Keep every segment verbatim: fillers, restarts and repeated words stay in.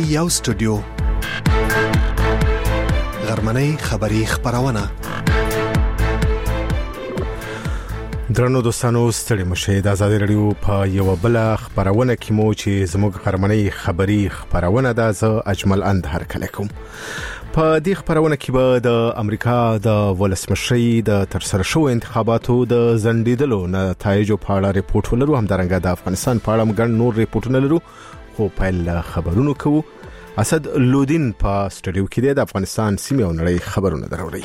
یو سټوډیو غرمنۍ خبری خبرونه درنو دوستانو ستړي مشه د آزاد رادیو په یو بل خبرونه کې مو چې زموږ غرمنۍ خبری خبرونه د اجمل اند هر کله کوم په دې خبرونه کې به د امریکا د ولسمشرۍ د ترسره شو انتخاباتو د زندیدلو نتایجو په اړه ریپورت ولرو، هم درنګه د افغانستان په اړه ګڼ نور ریپورتونه لرو. خو په خبرونو کوو اسد لودین په سټوډیو کې د افغانستان سیمه او نړۍ خبرونه دروړي.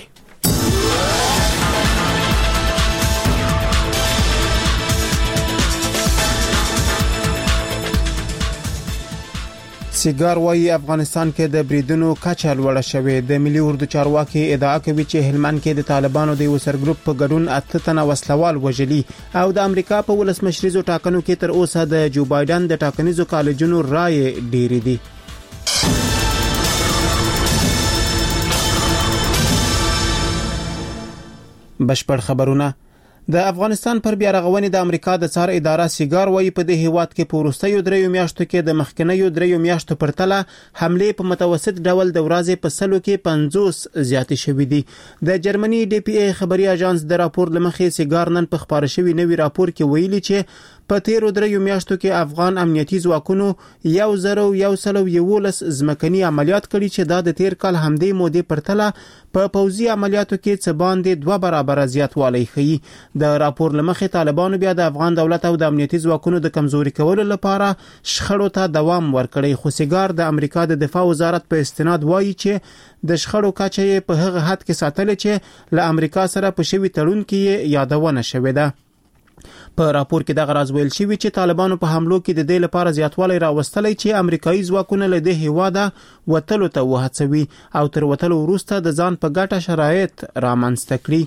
سیګار وايي افغانستان کې د بریدونو کچه لوړه شوې. د ملي اردو چارواکي ادعا کوي چې هلمند کې د طالبانو د وسر ګروپ په ګډون اته تنه وسلوال وژلي او د امریکا په ولسمشریزو ټاکنو کې تر اوسه د جو بایدن د ټاکنیزو کالجونو رائے ډېری دي. بشپړ خبرونه. د افغانستان پر بیا رغونې د امریکا د څار اداره سیګار وايي په دې هیواد کې په وروستیو دریو میاشتو کې د مخکنیو دریو میاشتو پر تله حمله په متوسط ډول د ورځې په سلو کې پنځوس زیاتې شوې دي. د جرمني ډي پی ای خبري اژانس د راپور لمخې سیګار نن په خبره شوی نوی راپور کې ویلي چې په تیرو دریو میاشتو کې افغان امنیتي ځواکونو یو زرو یو سلو یولس ځمکني عملیات کړي چې دا د تیر کال همدې مودې پر تله په پوځي عملیاتو کې څه باندې دوه برابر زیاتوالی ښیي. د راپور لمخې طالبانو بیا د افغان دولت او د امنیتي ځواکونو د کمزوري کولو لپاره شخړو ته دوام ورکړي. خو سیګار د امریکا د دفاع وزارت په استناد وایي چې د شخړو کچه په هغه حد کې ساتل چې له امریکا سره په شوی تړون کې یادونه شوې ده. په راپور کې د غراز ویل شوی چې طالبانو په حملو کې د دې لپاره زیاتوالی راوستلی چې امریکایي ځواکونه له دې هیواده وتلو ته وهڅوي او تر وتلو وروسته د ځان په ګټه شرایط رامنځته کړي.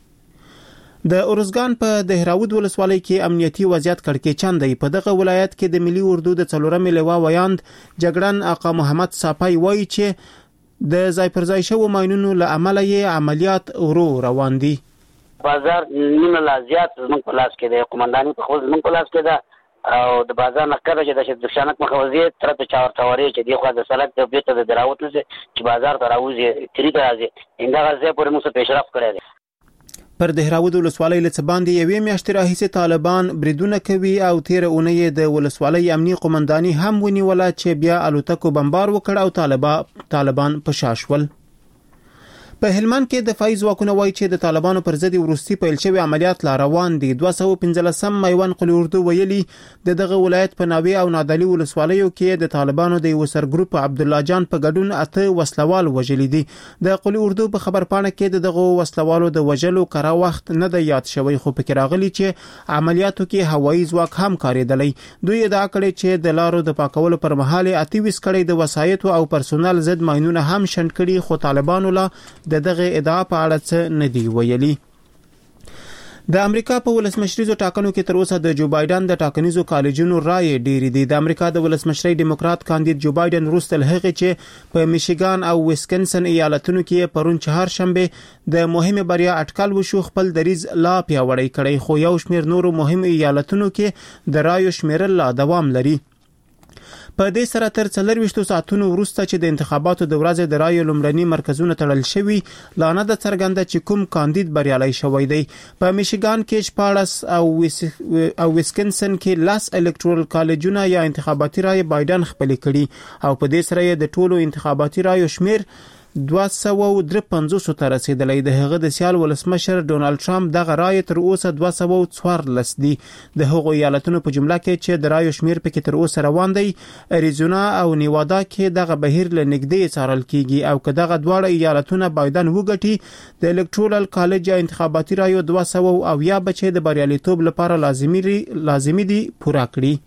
د اورزګان په دهراود ولسوالۍ کې امنیتي وضعیت کړکېچن دی. په دغه ولایت کې د ملي اردو د څلورمې لواء ویاند جګړن آقا محمد صافی وایي چې د ځای پر ځای شوو ماینونو له امله یې عملیات ورو روان دي. بازار نیمه لا زیات زموږ په لاس کې دی، قومنداني په خپل زموږ په لاس کې ده او د بازار نقره چې د شدشانک مخوزي تر ته چاور توري چې دی خو د سلک د بیت د دراوت نه چې بازار ته راوځي تری ته راځي انده غزه پر موږ پیشرفت کړی دی. پر دهراود ولسوالۍ له باندې یوې میاشتې راهیسې طالبان بریدونه کوي او تیر اونۍ د ولسوالۍ امني قومنداني هم ونیوله چې بیا الوتکو بمبار وکړ او طالبان طالبان په شاشول. په هلمند کې دفاعي ځواکونه وایي چې د طالبانو پر ضد وروستي پیل شوی عملیات لا روان دي. دوه سوه پنځلسم میوان قلی اردو ویلي د دغه ولایت په ناوې او نادعلي ولسوالیو کې د طالبانو د وسر ګروپ عبد الله جان په ګډون اته وسلوال وژلي دي. د قلی اردو په خبرپاڼه کې د دغه وسلوالو د وژلو کره وخت نه دی یاد شوی، خو پکې راغلي چې عملیاتو کې هوایي ځواک هم کارېدلی. دوی ادعا کړې چې د لارو د پاکولو پر مهال اتیوس کړي د وسایتو او پرسونل ضد ماینونه هم شنډ کړي، خو طالبانو لا د دغه ادعا په اړه څه نه دی ویلي. د امریکا په ولسمشریزو ټاکنو کې تر اوسه د جو بایدن د ټاکنیزو کالجونو رائے ډېری دي. د امریکا د ولسمشرۍ ډیموکرات کاندید جو بایدن وروسته له هغې چې په میشیګان او ویسکنسن ایالتونو کې پرون چهارشنبه د مهمه بریا اټکل وشو خپل دریز لا پیاوړی کړی، خو یو شمېر نورو مهم ایالتونو کې د رایو شمیرل لا دوام لري. په دې سره تر څلرويشتو ساعتونو وروسته چې د انتخاباتو د ورځې د رایو لومړني مرکزونه تړل شوي، لا نه د څرګنده چې کوم کاندید بریالي شوی دی. په میشیګان کې شپاړس او ویس او ویسکنسن کې لاس الکترال کالجونه یا انتخاباتي رای بایدن خپل کړي او په دې سره د ټولو انتخاباتي رایو شمیر دوه سوه درې پنځوس ته رسیدلی. د هغه د سیال ولسمشر ډونالد ټرمپ دغه رای تر اوسه دوه سوه څوارلس دي. د هغو ایالتونو په جمله کې چې د رایو شمیر پکې تر اوسه روان دی، اریزونا او نیوادا کې دغه بهیر له نږدې څارل کیږي او که دغه دواړه ایالتونه بایدن وګټي، د الکترال کالج یا انتخاباتي رایو دوه سوه او یا بچې د بریالیتوب لپاره لازمي لازمي دي پوره کړي.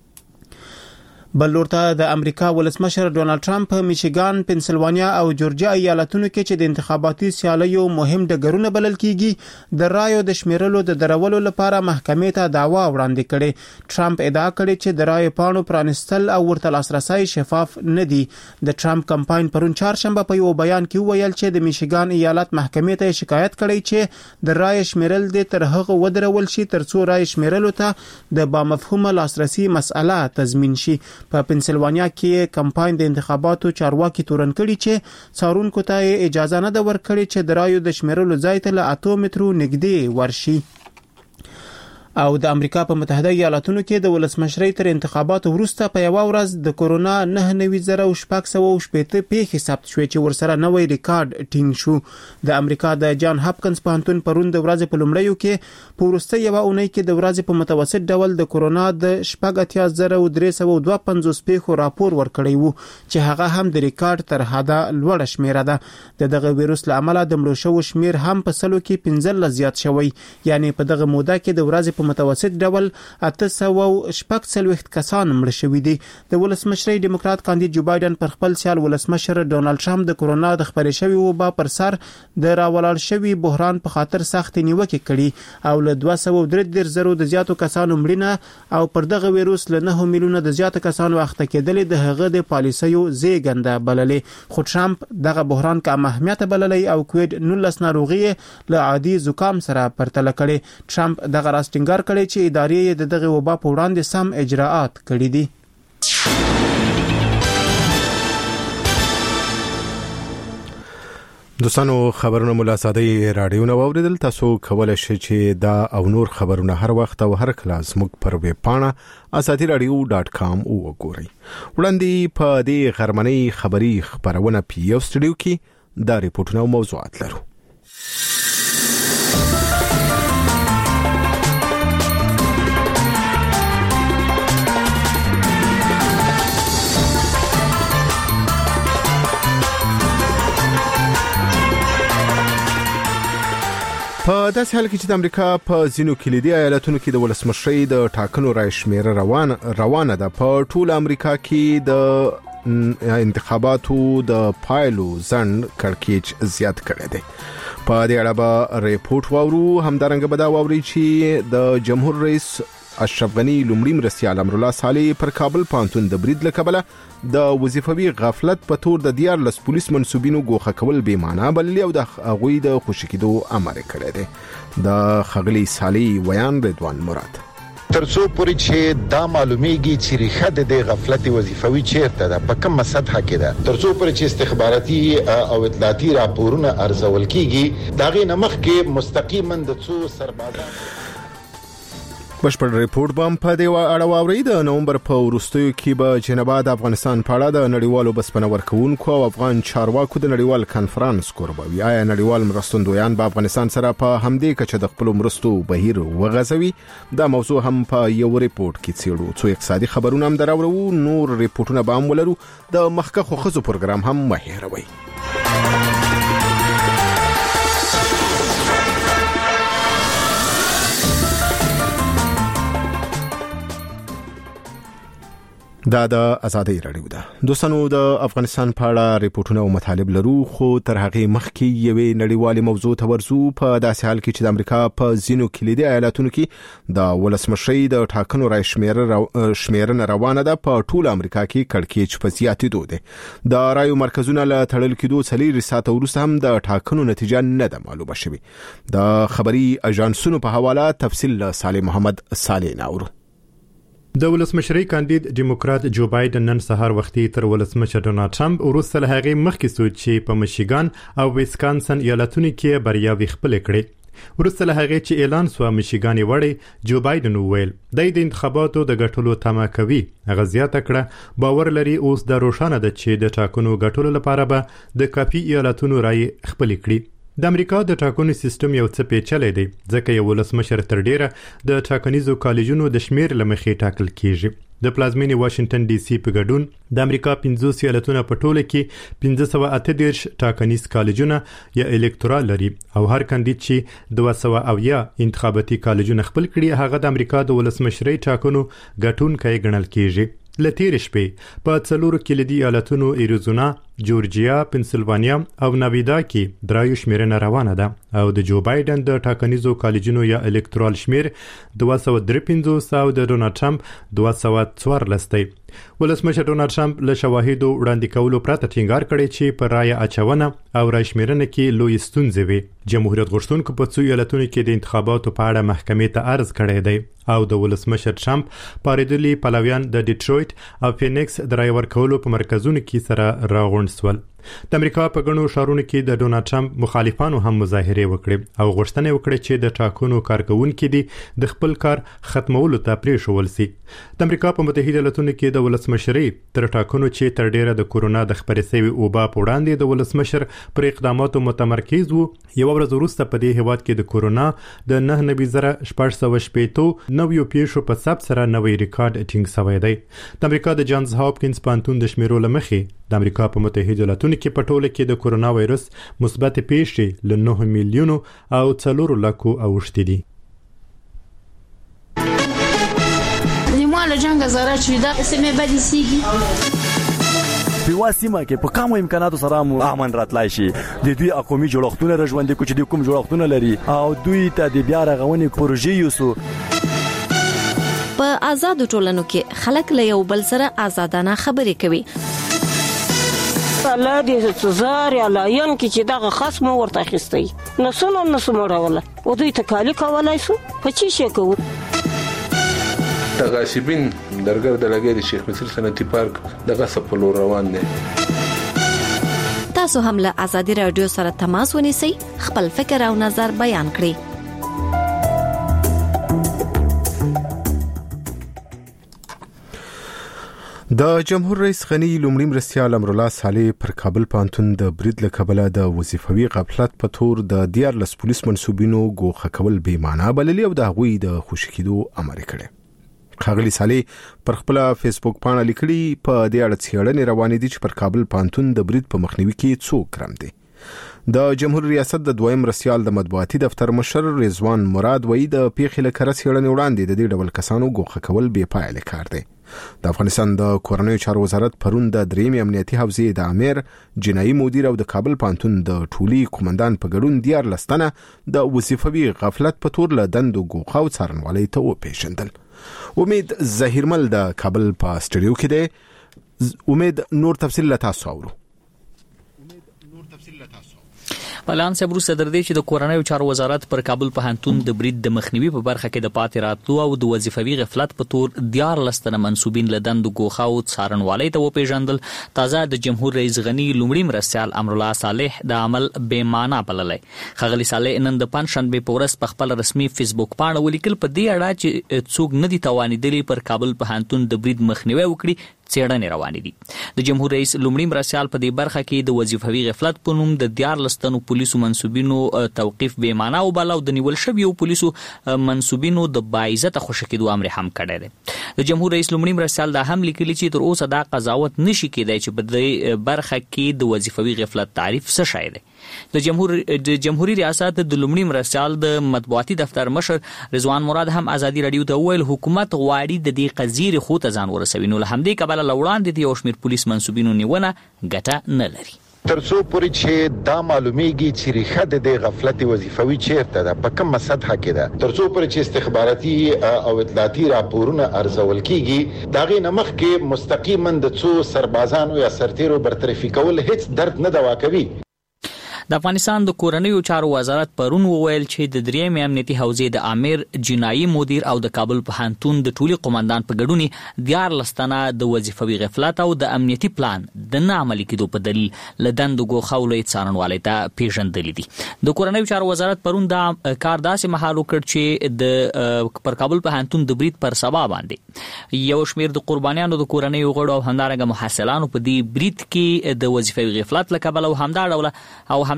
بل لورته د امریکا ولسمشر ډونالد ټرمپ په میشیګان، پنسلوانیا او جورجیا ایالتونو کې چې د انتخاباتي سیالیو مهم ډګرونه بلل کیږي د رایو د شمیرلو د درولو لپاره محکمې ته دعوا وړاندې کړي. ټرمپ ادعا کړې چې د رایو پاڼو پرانستل او ورته لاسرسي شفاف نه دي. د ټرمپ کمپاین پرون چهارشنبه په یو بیان کې ویل چې د میشیګان ایالت محکمې ته شکایت کړی چې د رایو شمیرل د تر هغه ودرول شي ترڅو رایو شمیرلو ته د با مفهومه لاسرسي مسأله تضمین شي. په پنسلوانیا کې کمپاین د انتخاباتو چارواکي تورن کړي چې څارونکو ته اجازه نه ده ورکړې چې د رایو د شمیرلو ځای ته له اتو مترو نږدې ورشي. او د امریکا په متحده ایالاتونو کې د ولسمشرۍ تر انتخاباتو وروسته په یو ورځ د کورونا نه نوي زره او شپږ سوه شپږ پیښې ثبت شوې چې ورسره نوې ریکارډ ټینګ شو. د امریکا د جان هاپکنز پوهنتون پرون د ورځې په لومړیو کې په وروستۍ یوه اونۍ کې د ورځې په متوسط ډول د کورونا د شپږ اتیا زره او درې سوه دوه پنځوس پیښو راپور ورکړی وو چې هغه هم د ریکارډ تر حده لوړه شمیره ده. د دغه ویروس له امله د مړو شوو شمیر هم په سلو کې پنځلس زیات شوی، یعنی په دغه موده کې د ورځې په متوسط ډول اته سوه شپږ څلوېښت کسان مړه شوي دي. د ولسمشرۍ ډیموکرات کاندید جو بایدن پر خپل سیال ولسمشر ډونالد ټرمپ د کورونا د خپرې شوي وبا پر سر د راولاړ شوي بحران په خاطر سخت نیوکې کړي او له دوه سوه درې دېرش زرو د زیاتو کسانو مړینه او پر دغه ویروس له نه میلیونه د زیاتو کسانو اخته کېدل د هغه د پالیسیو زیږنده بللې. خو ټرمپ دغه بحران کم اهمیت بللی او کووډ نولس ناروغي له عادي زکام سره پرتله کړي. ټرمپ دغه راز ټینګار کړي چې ادارې د دغه وبا په وړاندې سم اجراءات کړي دي. دوستانو خبرونه مولا ساده رادیو نو اوریدل. تاسو کولای شئ چې دا او نور خبرونه هر وخت او هر کله زموږ پر ویب پاڼه اساتی رادیو ډاټ کام وګورئ. وړاندې په دې غرمنۍ خبري خبرونه پی یو سټډیو کې دا ریپورتونه او موضوعات لرو. په داسې حال کې چې د امریکا په ځینو کلیدي ایالتونو کې د ولسمشرۍ د ټاکنو رای شمیره روان روانه ده، په ټول امریکا کې د انتخاباتو د پایلو ځند کړکېچ زیات کړی دی. په دې اړه به ریپورت واورو. همدارنګه به دا واوري چې د جمهور رئیس اشرف غنی لومړي مرستیال امرالله صالح پر کابل پوهنتون د برید له کبله د وظیفوي غفلت په تور د دیارلس پولیس منسوبینو ګوښه کول بې معنا بللي او د هغوی د خوشي کېدو امر کړی دی. د ښاغلي صالح ویان رضوان مراد. ترڅو پورې چې دا معلومیږي چې ریښه د دې غفلت وظیفوي چیرته ده، په کومه سطح کې ده، ترڅو پورې چې استخباراتي او اطلاعاتي راپورونه ارزول کیږي، دا غي نمخ کې مستقیما د څو سربازانو بشپړ ریپورت بم په دی اړه واوري. د نومبر په وروستیو کې به جنبا د افغانستان په اړه د نړیوالو بسپنه ورکوونکو او افغان چارواکو د نړیوال کانفرنس کوربوي. آیا نړیوال مرستندویان په افغانستان سره په همدې کچه د خپل مرستو بهیر وغځوي؟ دا موضوع هم په یو ریپورت کې څېړو. څو اقتصادي خبرونه هم دراوړو، نور ریپورتونه به هم ولرو. د مخکښو ښځو پروګرام هم مه هېروئ. دا د ازادي رادیو ده. دوستانو د افغانستان په اړه ریپورتونه او مطالب لرو، خو تر هغه مخکې یوې نړیوالې موضوع ته ورځو. په داسې حال کې چې د امریکا په ځینو کلیدي ایالتونو کې د ولسمشرۍ د ټاکنو رای شمیرنه روانه ده، په ټول امریکا کې کړکېچ په زیاتېدو دی. د رایو مرکزونه له تړل کېدو څلور ساعته وروسته هم د ټاکنو نتیجه نه ده معلومه شوې. د خبري اژانسونو په حواله تفصیل له صالح محمد صالح ناورو. د ولسمشرۍ کاندید ډیموکرات جو بایدن نن سهار وختي تر ولسمشر ډونالد ټرمپ وروسته له هغې مخکې سوچ چې په میشیګان او ویسکانسن ایالتونو کې بریاوې خپل کړې. وروسته له هغې چې اعلان سو میشیګان وړي، جو بایدن وویل د انتخاباتو د ګټلو تمه کوي. هغه زیاته کړه باور لري اوس د روښانه ده چې د ټاکنو ګټلو لپاره به د کافي ایالتونو رای خپل کړي. د امریکا د ټاکنو سیستم یو څه پیچلی دی، ځکه یو ولسمشر تر ډیره د ټاکنیزو کالجونو د شمیر له مخې ټاکل کیږي. د پلازمینې واشنگټن ډي سي په ګډون د امریکا پنځوس ایالتونه په ټوله کې پنځه سوه اته دېرش ټاکنیز کالجونه یا الکتورال لري او هر کاندید چې دوه سوه اویا انتخاباتي کالجونه خپل کړي هغه د امریکا د ولسمشرۍ ټاکنو ګټونکی ګڼل کیږي. لتیر شپې په څلورو کلیدي ایالتونو ایریزونا، جورجیا، پنسلوانیا او نویدا کې درایو شمیرنه روانه ده او د جو بایدن د ټاکنیزو کالجونو یا الکترال شمیر دوه سوه درې پنځوس او د ډونالد ټرمپ دوه سوه څوارلس دی. ولسمشر ډونالد ټرمپ له شواهدو وړاندې کولو پرته ټینګار کړی چې په رایه اچونه او راشمیرنه کې لوی ستونزې وي. جمهوریت غوښتونکو په څو ایالتونو کې د انتخاباتو په اړه محکمې ته عرض کړی دی او د ولسمشر ټرمپ پاریدلي پلویان د ډیټرویټ او فینکس د رای ورکولو په مرکزونو کې سره راغونډ سول. د امریکا په ګڼو ښارونو کې د ډونالد ټرمپ مخالفانو هم مظاهرې وکړې او غوښتنه وکړه چې د ټاکنو کارکونکو دي د خپل کار ختمولو ته پریښول شي. د امریکا په متحده ایالاتونو کې د ولسمشرۍ تر ټاکنو چې تر ډیره د کورونا د خپرې شوي وبا په وړاندې د ولسمشر پر اقداماتو متمرکز وو. یو ورځ وروسته په دې هیواد کې د کورونا د نه نوي زره شپږ سوه شپېتو نویو پیښو په ثبت سره نوی ریکارډ ټینګ شوی دی. د امریکا د جانز هاپکینز پوهنتون د شمیرو له مخې د امریکا په متحده ایالاتونو کې په ټوله کې د کورونا وایرس مثبت پیښې له نه میلیونو او څلور لکو اوښتې دي. له جنگ زاره چې دا سیمه بدی سیږي په واسمه کې په کومو امکاناتو سره مو امن راتلای شي. د دوی اقومي جوړښتونه رژوندې کو چې د کوم جوړښتونه لري او دوی ته د بیا رغونې پروژې یوسو. په آزاد ټولنو کې خلک له یو بل سره آزادانه خبرې کوي. الله دې تزار یا لاین کې چې دغه خصم ورته اخیستي نسونه نسمه راوله او دوی تکالی کولای شو په چی شي کوو. تغاشبین درګر د لګې د شیخ مصر صنعتي پارک دغه سپلو روان دي. تاسو هم له ازادي رادیو سره تماس ونیسئ، خپل فکر او نظر بیان کړئ. د جمهور رئیس غنی لومړي مرستیال امرالله صالح پر کابل پوهنتون د برید له کبله د وظیفوي غفلت په تور د دیارلس پولیس منسوبینو ګوښه کول بې معنا بللي او د هغوی د خوشي کېدو امر کړی. ښاغلي صالح پر خپل فیسبوک پاڼه لیکلي په دې اړه څېړنې روانې دي چې پر کابل پوهنتون د برید په مخنیوي کې څوک کړم دي. د جمهور ریاست د دویم مرستیال د مطبوعاتي دفتر مشر رضوان مراد وایي د پیښې له کره څېړنې وړاندې د دې ډول کسانو ګوښه کول بې پایلې کار دی. د افغانستان د کورنیو چارو وزارت پرون د درېیمې امنیتي حوزې د امیر جنایي مدیر او د کابل پوهنتون د ټولي قومندان په ګډون دیارلس تنه د وظیفوي غفلت په تور له دندو ګوښه او څارنوالۍ ته وپېژندل. امید ظهیرمل د کابل په سټوډیو کې دی. امید نور تفصیل له تاسو اورو. پلان صبر صدر دی چې د کورنیو چارو وزارت پر کابل پوهنتون د برید د مخنیوي په برخه کې د پاتې راتلو او د وظیفوي غفلت په تور دیارلس تنه منسوبین له دندو ګوښه او څارنوالۍ ته وپېژندل. تازه د جمهور رئیس غنی لومړي مرستیال امرالله صالح د عمل بې معنا بللی. ښاغلي صالح نن د پنجشنبې په ورځ په خپل رسمي فیسبوک پاڼه ولیکل په دې اړه چې څوک نه دي توانېدلي پر کابل پوهنتون د برید مخنیوي وکړي، څېړنې روانې دي. د جمهور رئیس لومړي مرستیال په دې برخه کې د وظیفوي غفلت په نوم د دیارلس تنو پولیسو منسوبینو توقیف بې معنا وباله او د نیول شویو پولیسو منسوبینو د باعزته خوشي کېدو امر هم کړی دی. د جمهور رئیس لومړي مرستیال دا هم لیکلي چې تر اوسه دا قضاوت نشي کېدای چې په دې برخه کې د وظیفوي غفلت تعریف څه شی دی. د جمهور د جمهوریت ریاست د لومړي مرستیال د مطبوعاتي دفتر مشر رضوان مراد هم ازادي رادیو ته وویل حکومت غواړي د دې قضیې خو ته ځان ورسوي، نو له همدې کبله له وړاندې د یو شمېر پولیس منسوبینو نیونه ګټه نه لري. ترڅو پورې چې دا معلومیږي چې ریښه د دې غفلت وظیفوي چیرته ده، په کومه سطحه کې ده، ترڅو پورې چې استخباراتي او اطلاعاتي راپورونه ارزول کیږي، دا غي نمخ کې مستقیما د څو سربازانو یا سرتیرو برطرفي کول هیڅ درد نه دوا کوي. د افغانستان د کورنیو چارو وزارت پرون وویل چې د درېیمې امنیتي حوزې د امیر جنایي مدیر او د کابل پوهنتون د ټولي قومندان په ګډون دیارلس تنه د وظیفوي غفلت او د امنیتي پلان د نه عملي کېدو په دلیل له دندو ګوښه او لوی څارنوالۍ ته پېژندلي دي. د کورنیو چارو وزارت پرون دا کار داسې مهال وکړ چې د پر کابل پوهنتون د برید پر سبا باندې یو شمېر د قربانیانو د کورنیو غړو او همدارنګه محصلانو په دې برید کې د وظیفوي غفلت له کبله او همدا ډوله او همدا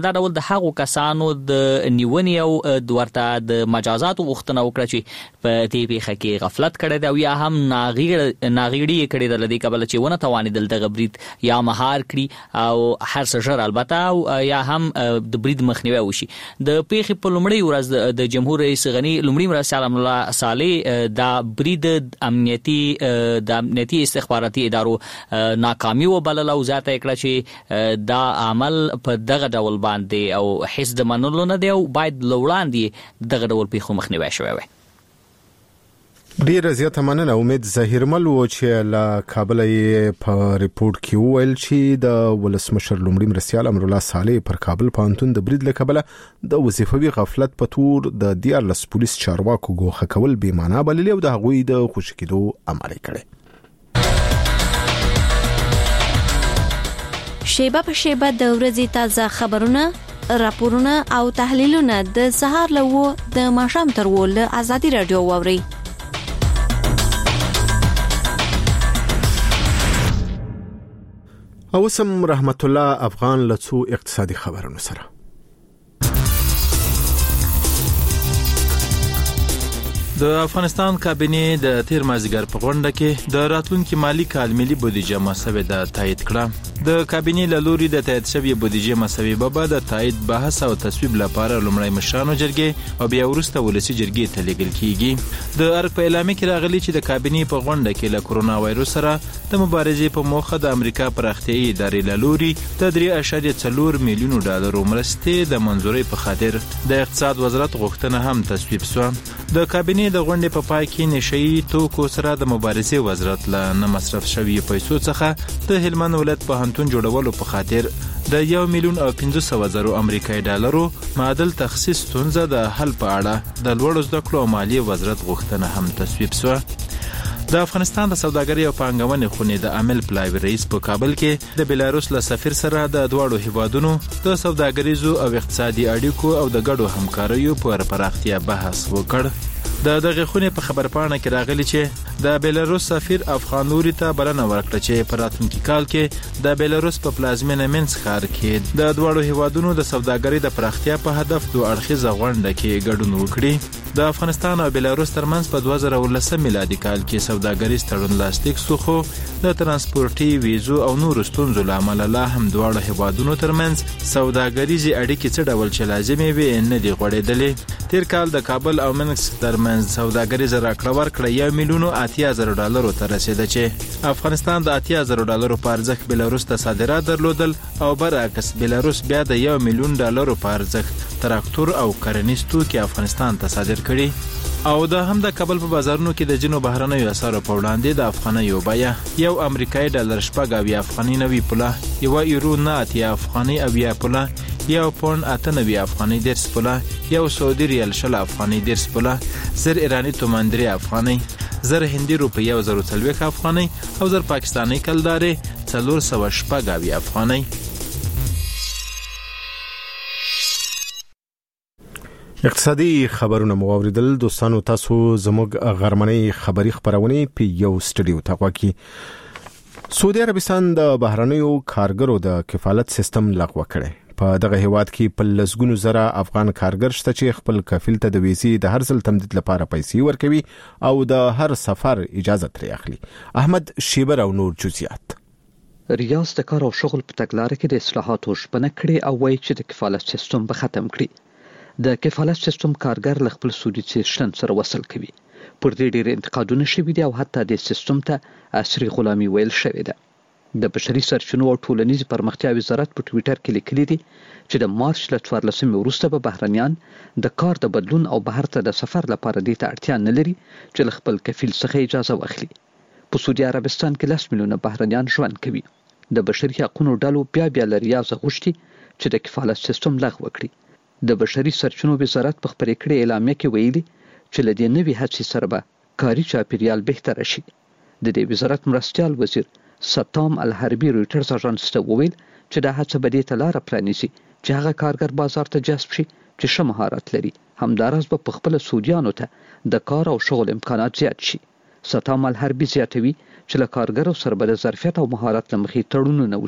همدا ډول د هغو کسانو د نیونې او د ورته د مجازاتو غوښتنه وکړه چې په دې پیښه کې غفلت کړی دی او یا هم ناغیړ ناغیړي کړی د لدی کبل چې ونه توانېدل د برید یا مهار کړي او هر څه ژر البته او یا هم د برید مخنیوي وشي. د پیښې په لومړۍ ورځ د جمهور رئیس غنی لومړي مرستیال الله صالح دا برید امنیتي د امنیتي استخباراتي ادارو ناکامي وبلل او ذاته کړه چې دا عمل په دغه ډول باندې او حس د منلو نه دی او باید لوړاندې دغه ډول پیښو مخنیوي شوی وي. ډیر زیاته مننه. امید ظاهرمل و چې له کابل یې په ریپورت کې وویل چې د ولسمشر لومړي مرستیال امرالله صالح پر کابل پوهنتون د برید له کبله د وظیفوي غفلت په تور د دیارلس پولیس چارواکو ګوښه کول بې معنا بللي او د هغوی د خوشي کېدو امر یې کړی. شیبه په شیبه د ورځې تازه خبرونه، راپورونه او تحلیلونه د سهار له د ماښام تر و له ازادي رادیو واورئ. اوسم رحمت الله افغان لڅو اقتصادي خبرونو سره. د افغانستان کابینه د تیر مازیګر په غونډه کې د راتلونکي مالی کال ملي بودیجه مسوده د تایید کړه. د کابینه له لوري د تایید شوی بودیجه مسوده به د تایید بحث او تصویب لپاره لومړی مشرانو جرګې او بیا وروسته ولسی جرګې ته لیږل کیږي. د ارګ په اعلامیه کې راغلي چې د کابینه په غونډه کې له کرونا وایروس سره د مبارزې په موخه د امریکا پراختیایي ادارې له لوري د درې اعشاریه څلور میلیونو ډالرو مرستې د منځورۍ په خاطر د اقتصاد وزارت غوښتنه هم تصویب شوه. د کابینه د غونډې په پای کې نشئی توکو سره د مبارزې وزارت له نه مصرف شوی پیسو څخه د هلمند ولایت پوهنتون جوړولو په خاطر د یو میلیون او پنځه سوه زره امریکایي ډالرو معادل تخصیص ستونزه د حل په اړه د لوړو زده کړو او مالیې وزارت غوښتنه هم تصویب شوه. د افغانستان د سوداګرۍ او پانګونې خونې د عامل پلاوي رئیس په کابل کې د بیلاروس له سفیر سره د دواړو هیوادونو د سوداګریزو او اقتصادي اړیکو او د ګډو همکاریو پر پراختیا بحث وکړ. د دغه خونې په خبرپاڼه کې راغلي چې د بیلاروس سفیر افغان لوري ته بلنه ورکړه چې په راتلونکي کال کې د بیلاروس په پلازمینه مینسک ښار کې د دواړو هیوادونو د سوداګرۍ د پراختیا په هدف دوه اړخیزه غونډه کې ګډون وکړي. د افغانستان او بیلاروس ترمنځ په دوه زره ولس میلادي کال کې سوداګریز تړون لاسلیک شو، خو د ترانسپورتي ویزو او نورو ستونزو له امله لا هم دواړو هیوادونو ترمنځ سوداګریزي اړیکې څه ډول چې لازمي وي نه دي غوړېدلې. تیر کال د کابل او منسک ترمنځ سوداګریزه راکړه ورکړه یو میلیون اتیا زره ډالرو ته رسیده چې افغانستان د اتیا زره ډالرو په ارزښت بیلاروس ته صادرات درلودل او برعکس بیلاروس بیا د یو میلیون ډالرو په ارزښت تراکتور او کرنیز توکي افغانستان ته صادر کړي. او دا هم د کابل په بازارونو کې د جنو بهرنیو اسعارو په وړاندې د افغانیو بیه یو امریکایي ډالر شپږ اویا افغاني نوي پوله، یو یورو نه اتیا افغاني اویا پوله، یو پوند اته نوي افغاني دېرش پوله، یو سعودي ریال شل افغاني دېرش پوله، زر ایراني تومان درې افغاني، زر هندي روپۍ یو زر څلوېښت افغاني او زر پاکستاني کلدارې څلور سوه شپږ اویا افغاني. اقتصادي خبرونه مو اوریدل. دوستانو تاسو زموږ غرمنۍ خبری خبرونه په یو سټډیو ته غواړئ. سعودي عربستان د بهرنیو کارګرو د کفالت سیستم لغوه کړي. په دغه هیواد کې په لسګونو زره افغان کارګر شته چې خپل کفیل ته د ویزې د هر ځل تمدید لپاره پیسې ورکوي او د هر سفر اجازه ترې اخلي. احمد شیبر او نور جزئیات. ریاض د کار او شغل په تګلارې کې د اصلاحاتو شپنه کړي او وایي چې د کفالت سیستم به ختم کړي. د کفالت سیستم کارګر له خپل سودي سیستم سره وصل کوي. پر دې ډېر انتقادونه شوي دي او حتی د سیستم ته عصري غلامي ویل شوی ده. د بشري سرچینو او ټولنیز پرمختیا وزارت په ټوئیټر کې لیکلي دي چې د مارچ له څوارلسمې وروسته به بهرنیان د کار د بدلون او بهر ته د سفر لپاره دې ته اړتیا نه لري چې له خپل کفیل څخه اجازه واخلي. په سعودي عربستان کې لس میلیونه بهرنیان ژوند کوي. د بشري حقوقو ډلو بیا بیا له ریاض غوښتي چې د کفالت سیستم لغوه کړي. د بشري سرچینو وزارت په خپرې کړې اعلامیه کې ویلي چې له دې نوې هڅې سره به کاري چاپیریال بهتره شي. د دې وزارت مرستیال وزیر ستام الحربي رویټرز اژانس ته وویل چې دا هڅه به دې ته لاره پرانیزي چې هغه کارګر بازار ته جذب شي چې ښه مهارت لري. همداراز به په خپله سعودیانو ته د کار او شغل امکانات زیات شي. ستام الحربي زیاتوي چې له کارګرو سره به د ظرفیت او مهارت له مخې تړونونه وشي.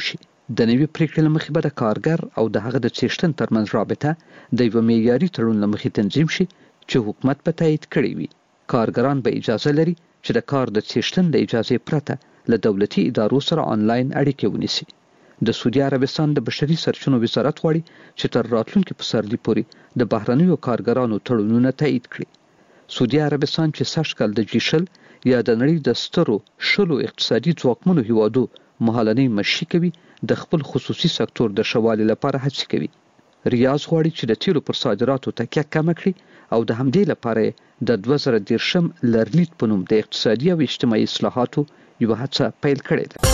د نوي پریکړې له مخې به د کارګر او د هغه د څښتن ترمنځ رابطه د یو معیاري تړون له مخې تنظیم شي چې حکومت به تایید کړی وي. کارګران به اجازه لري چې د کار د څښتن له اجازې پرته له دولتي ادارو سره آنلاین اړیکې ونیسي. د سعودي عربستان د بشري سرچینو وزارت غواړي چې تر راتلونکي پسرلي پورې د بهرنیو کارګرانو تړونونه تایید کړي. سعودي عربستان چې سږ کال د جی شل یا د نړۍ د سترو شلو اقتصادي ځواکمنو هیوادو مهالنۍ مشي کوي، د خپل خصوصي سکتور د ښه والي لپاره هڅې کوي. ریاض غواړي چې د تیلو پر صادراتو تکیه کمه کړي او د همدې لپاره د دوه زره دېرشم لرنیټ په نوم د اقتصادي او اجتماعي اصلاحاتو یوه هڅه پیل کړې ده.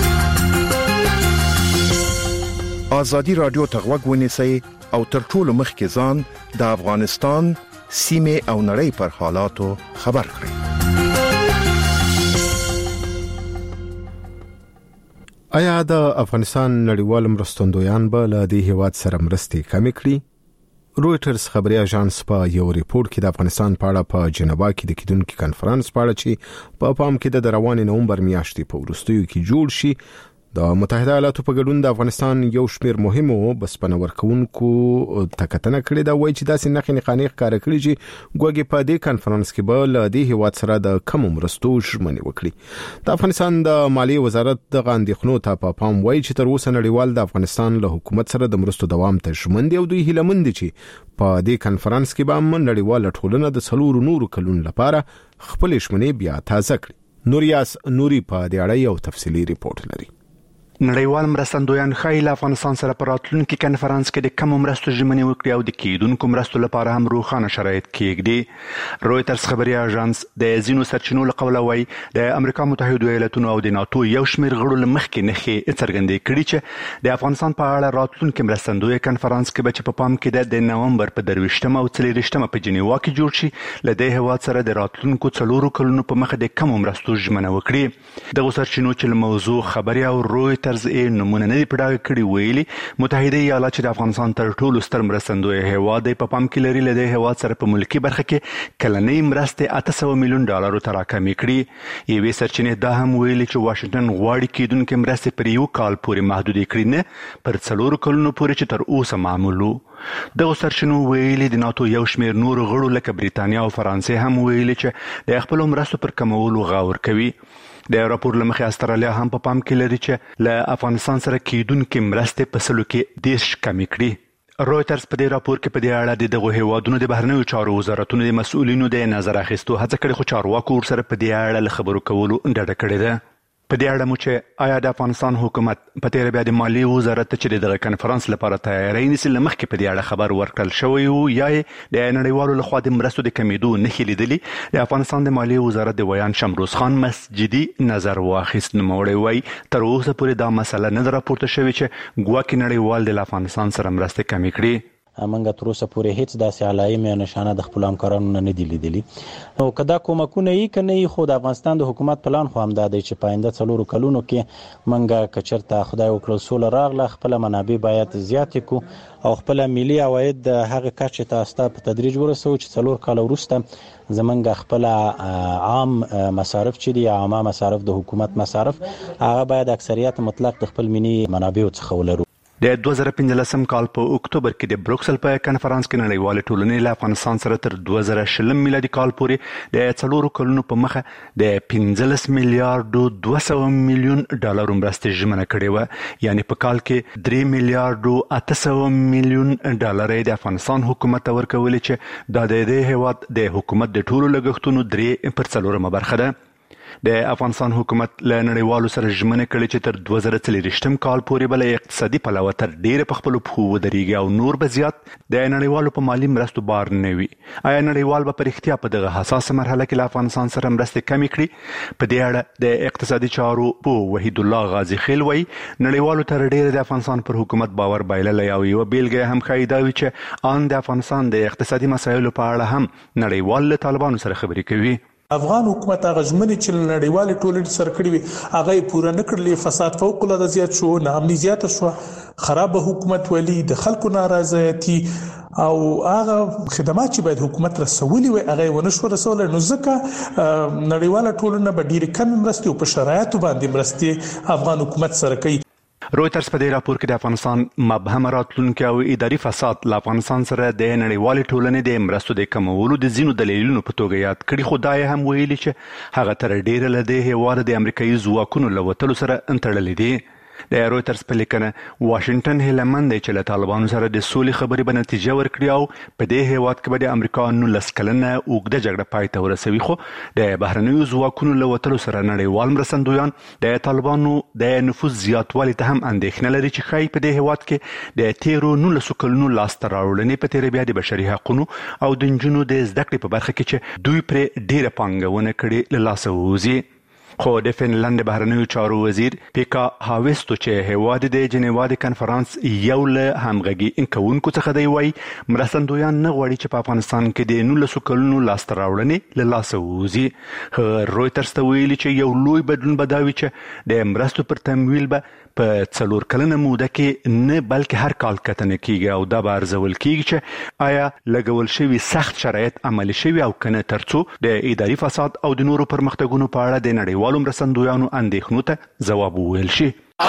ازادي رادیو ته غوږ ونیسئ او تر ټولو مخکې ځان د افغانستان سیمې او نړۍ پر حالاتو خبر کړئ. آیا د افغانستان نړیوال مرستندویان به له دې هیواد سره مرستې کمې کړي؟ رویټرز خبري اژانس په یو ریپورت کې د افغانستان په اړه په جنیوا کې د کیدونکو کانفرنس په اړه چې په پام کې د روانې نومبر میاشتې په وروستیو کې جوړ شي د متحده ایالاتو په ګډون د افغانستان یو شمېر مهمو بسپنه ورکوونکو تکتنه کړې ده، وایي چې داسې نښې نښانې ښکاره کړي چې ګوګې په دې کانفرنس کې به له دې هیواد سره د کمو مرستو ژمنې وکړي. د افغانستان د مالیې وزارت دغه اندېښنو ته په پام وایي چې تر اوسه نړیوال د افغانستان له حکومت سره د مرستو دوام ته ژمن دي او دوی هیله مند دي چې په دې کانفرنس کې به هم نړیواله ټولنه د څلورو نورو کلونو لپاره خپلې ژمنې بیا تازه کړي. نوریاس نوري په دې اړه یو تفصیلي ریپورت لري. نړیوال مرستندویان ښایي له افغانستان سره په راتلونکي کنفرانس کې د کمو مرستو ژمنې وکړي او د کېدونکو مرستو لپاره هم روښانه شرایط کېږدي. رویټرز خبري اژانس د ځینو سرچینو له قوله وایي د امریکا متحده ایالاتونو او د ناتو یو شمېر غړو له مخکې نښې څرګندې کړي چې د افغانستان په اړه راتلونکي مرستندوی کنفرانس کې به چې په پام کې د نومبر په درویشتمه او څلېرویشتمه په جنیوا کې جوړ شي له دې هیواد سره د راتلونکو څلورو کلونو په مخه د کمو مرستو ژمنه وکړي. دغه سرچینو چې له موضوع خبري او رویټرز یې نمونه نه دی په ډاګه کړي ویلي متحده ایالات چې د افغانستان تر ټولو ستر مرستندوی هیواد دی په پام کې لري له دې هیواد سره په ملکي برخه کې کلنۍ مرستې اته سوه میلیون ډالرو ته راکمې کړي. یوې سرچینې دا هم ویلي چې واشنګټن غواړي کېدونکې مرستې پر یو کال پورې محدودې کړي نه پر څلورو کلونو پورې چې تر اوسه معمول وو. دغه سرچینو ویلي د ناتو یو شمېر نورو غړو لکه بریتانیا او فرانسې هم ویلي چې د خپلو مرستو پر کمولو غور کوي. د راپور له مخې استرالیا هم په پام کې لري چې له افغانستان سره کېدونکې مرستې په سلو کې دېرش کمې کړي. رویټرز په دې راپور کې په دې اړه د دغو هیوادونو د بهرنیو چارو وزارتونو د مسؤلینو د نظر اخیستو هڅه کړې، خو چارواکو ورسره په دې اړه له خبرو کولو ډډه کړې ده. په دې اړه مو چې آیا د افغانستان حکومت په تیر بیا د مالیې وزارت ته چې دغه کنفرانس لپاره تیاری نیسي له مخکې په دې اړه خبر ورکړل شوی وو یا د نړیوالو لخوا د مرستو د کمیدو نښې لیدلي. د افغانستان د مالیې وزارت د ویان شمروز خان مسجدي نظر واخیست. نوموړی وایي تر اوسه پورې دا مسله نه ده راپورته شوې چې ګواکې نړیوال د افغانستان سره مرستې کمې کړي. امنګ تر اوسه پورې هیڅ داسې علایمې یا نشانه د خپل همکارانو نه دي لیدلي. نو که دا کومکونه یې که نه یي، خو د افغانستان د حکومت پلان خو همدا دی چې په آینده څلورو کلونو کې موږ که چېرته خدای وکړل سوله راغله خپله منابع باید زیاتې کړو او خپله ملي عواید د هغې کچې ته استه په تدریج ورسوو چې څلور کاله وروسته زمونږ خپله عام مصارف چې دي عامه مصارف د حکومت مصارف هغه باید اکثریت مطلق د خپل ملي منابعو څخه ولرو. د دوه زره پنځلسم کال په اکتوبر کې د بروکسل په کنفرانس کې نړیوالې ټولنې له افغانستان سره تر دوه زره شلم میلادي کال پورې د څلورو کلونو په مخه د پنځلس میلیارډو دوه سوه میلیون ډالرو مرستې ژمنه کړې وه، یعنې په کال کې درې میلیارډو اته سوه میلیون ډالر یې د افغانستان حکومت ته ورکولې چې دا د دې هیواد د حکومت د ټولو لګښتونو درې پر څلورمه برخه ده. د افغانستان حکومت له نړیوالو سره ژمنه کړې چې تر دوه زره څلېرویشتم کال پورې به له اقتصادي پلوه تر ډېره په خپلو پښو ودرېږي او نور به زیات د نړیوالو په مالي مرستو بار نه وي. آیا نړیوال به په رښتیا په دغه حساسه مرحله کې له افغانستان سره مرستې کمې کړي؟ په دې اړه د اقتصادي چارو پوه وحید الله غازي خیل وایي نړیوالو تر ډېره د افغانستان پر حکومت باور بایللی او یوه بیلګه هم ښایي دا وي چې ان د افغانستان د اقتصادي مسایلو په اړه هم نړیوال له طالبانو سره خبرې کوي. افغان حکومت هغه ژمنې چې نړیوالې ټولنې سره کړې وي هغه یې پوره نه کړلې. فساد فوق العاده زیات شو، ناامني زیاته شوه، خرابه حکومت ولي، د خلکو نارضایتي او هغه خدمات چې باید حکومت رسولي وي هغه یې ونه شو رسولی. نو ځکه نړیواله ټولنه به ډېرې کمې مرستې او په شرایطو باندې مرستې افغان حکومت سره کوي. رويترز په دې راپور کې د افغانستان مبهم راتلونکي او اداري فساد له افغانستان سره د نړیوالې ټولنې د مرستو د کمولو د ځینو دلیلونو په توګه یاد کړي، خو دا هم ویلي چې هغه تر ډیره له دې هیواد د امریکایي ځواکونو له وتلو سره تړلې دي. د رويترز په لیکنه واشنگټن هیلمن دی چې له طالبانو سره د سولې خبرې به نتیجه ورکړي او په دې هیواد کې به د امریکا نولس کلنه اوږده جګړه پای ته ورسوي، خو د بهرنیو ځواکونو له وتلو سره نړیوال مرستندویان د طالبانو د نفوذ زیاتوالي ته هم اندېښنه لري چې ښایي په دې هیواد کې د تیرو نولسو کلونو لاسته راوړنې په تېره بیا د بشري حقونو او د نجونو د زده کړې په برخه کې چې دوی پرې ډېره پانګونه کړې له لاسه ووځي. خو د فنلند بهرنیو چارو وزیر پیکا هاویستو چې هیواد د جنیوا د کنفرانس یو له همغږي انکوونکو څخه دی وایي مرستندویان نه غواړي چې په افغانستان کې د نولسو کلونو لاسته راوړنې له لاسه ووځي. رويترز ته ویلي چې یو لوی بدلون به دا وي چې د مرستو پر تمویل به په څلور کلنه موده کې نه بلکې هر کال کتنه کیږي او دا به ارزول کیږي چې آیا لګول شوي سخت شرایط عملي شوي او کنه، ترڅو د اداري فساد او د نورو پرمختګونو په اړه د نړیوالو مرستندویانو اندېښنو ته ځواب وویل شي.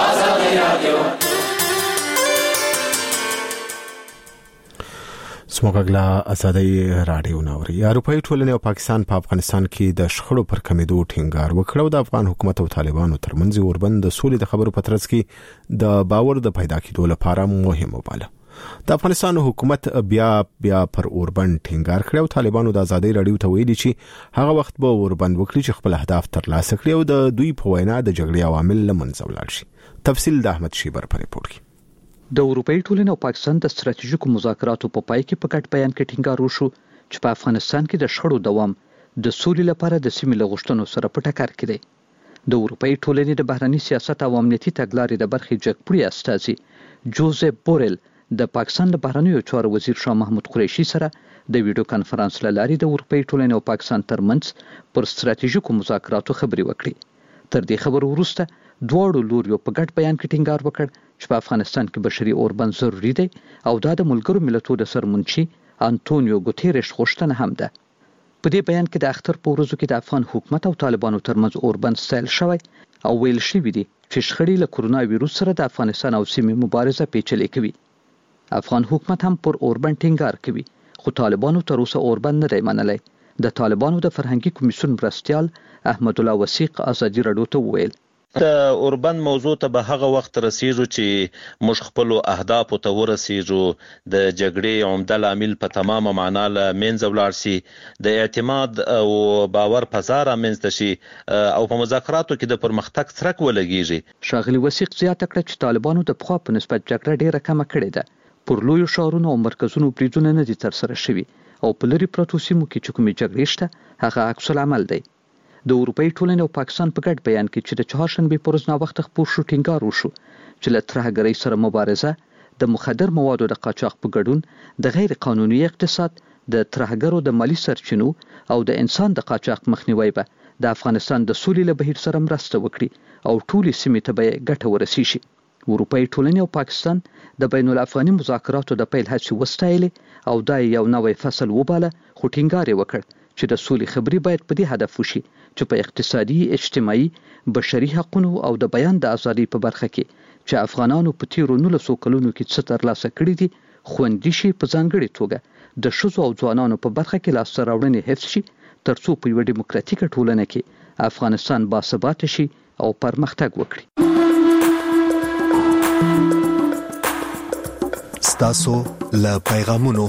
سموګلا ازادي رادیو نوري اروپאי ټولنې او پاکستان په پا افغانستان کې د شخړو پر کمیدو ټینګار وکړ او د افغان حکومت او طالبانو ترمنځ اوربند د سولې د خبرو په ترڅ کې د باور د پیدا کېدو لپاره مهم وباله. د افغانستان حکومت بیا بیا پر اوربند ټینګار کړ او طالبانو د ازادي رادیو ته ویلي چې هغه وخت به اوربند وکړي چې خپل اهداف ترلاسه کړي او د دوی په وینا د جګړې عوامل لمنځه ولاړ شي. تفصیل د احمد شیبر په ریپورت کې. د اروپאי ټولنې او پاکستان د ستراتیژیکو مذاکراتو په پای کې په ګډ بیان کې ټینګار وشو چې په افغانستان کې د شخړو دوام د سولې لپاره د سیمې له غوښتنو سره په ټکر کې دی. د اروپאי ټولنې د بهرني سیاست او امنیتي تګلارې د برخې جګپوړي استازي جوزف بورل د پاکستان د بهرنیو چارو وزیر شاه محمود قریشي سره د ویډیو کانفرنس له لارې د اروپאי ټولنې او پاکستان ترمنځ پر ستراتیژیکو مذاکراتو خبرې وکړې. تر دې خبرو وروسته دواړو لوریو په ګډ بیان کې ټینګار وکړ چې په افغانستان کې بشري اوربند ضروري دی او دا د ملګرو ملتونو د سرمنشي انټونیو ګوتيريش غوښتنه هم ده. په دې بیان کې د اختر په ورځو کې د افغان حکومت او طالبانو ترمنځ اوربند ستایل شوی او ویل شوی دی چې شخړې له کورونا وایروس سره د افغانستان او سیمې مبارزه پیچلې کوي. افغان حکومت هم پر اوربند ټینګار کوي، خو طالبانو تر اوسه اوربند نه دی منلی. د طالبانو د فرهنګي کمیسیون مرستیال احمد الله وثیق ازادي رادیو ته وویل د اوربند موضوع ته به هغه وخت رسیږو چې موږ خپل اهدافو ته ورسیږو، د جګړې عمده لامل په تمامه معنا له منځه ولاړ شي، د اعتماد او باور فضا رامنځته شي او په مذاکراتو کې د پرمختګ څرک ولګیږي. ښاغلي وثیق زیاته کړه چې طالبانو د پخوا په نسبت جګړه ډیره کمه کړې ده. پر لویو ښارونو او مرکزونو بریدونه نه دي ترسره شوي او په لرې پرتو سیمو کې چې کومې جګړې شته هغه عکس العمل دی. د اروپאי ټولنې او پاکستان په ګډ بیان کې چې د چهارشنبې پر ورځ ناوخته خپور شو ټینګار وشو چې له ترهګرۍ سره مبارزه، د مخدر موادو د قاچاق په ګډون، د غیر قانوني اقتصاد، د ترهګرو د مالی سرچینو او د انسان د قاچاق مخنیوي به د افغانستان د سولې له بهیر سره مرسته وکړي او ټولې سیمې ته به ګټه ورسیږي. اروپאי ټولنې او پاکستان د بین الافغاني مذاکراتو د پیل هڅې وستایلې او دا یو نوی فصل وباله، خو ټینګار یې وکړ چې د سولې خبرې باید په دې هدف وشي چې په اقتصادي، اجتماعي، بشري حقوقو او د بیان د ازادۍ په برخه کې چې افغانانو په تیرو نولسو کلونو کې څه ترلاسه کړي دي خوندي شي، په ځانګړې توګه د ښځو او ځوانانو په برخه کې لاسته راوړنې حفظ شي، ترڅو په یوه ډیموکراتیکه ټولنه کې افغانستان باثباته شي او پرمختګ وکړي. ستاسو له پیغامونو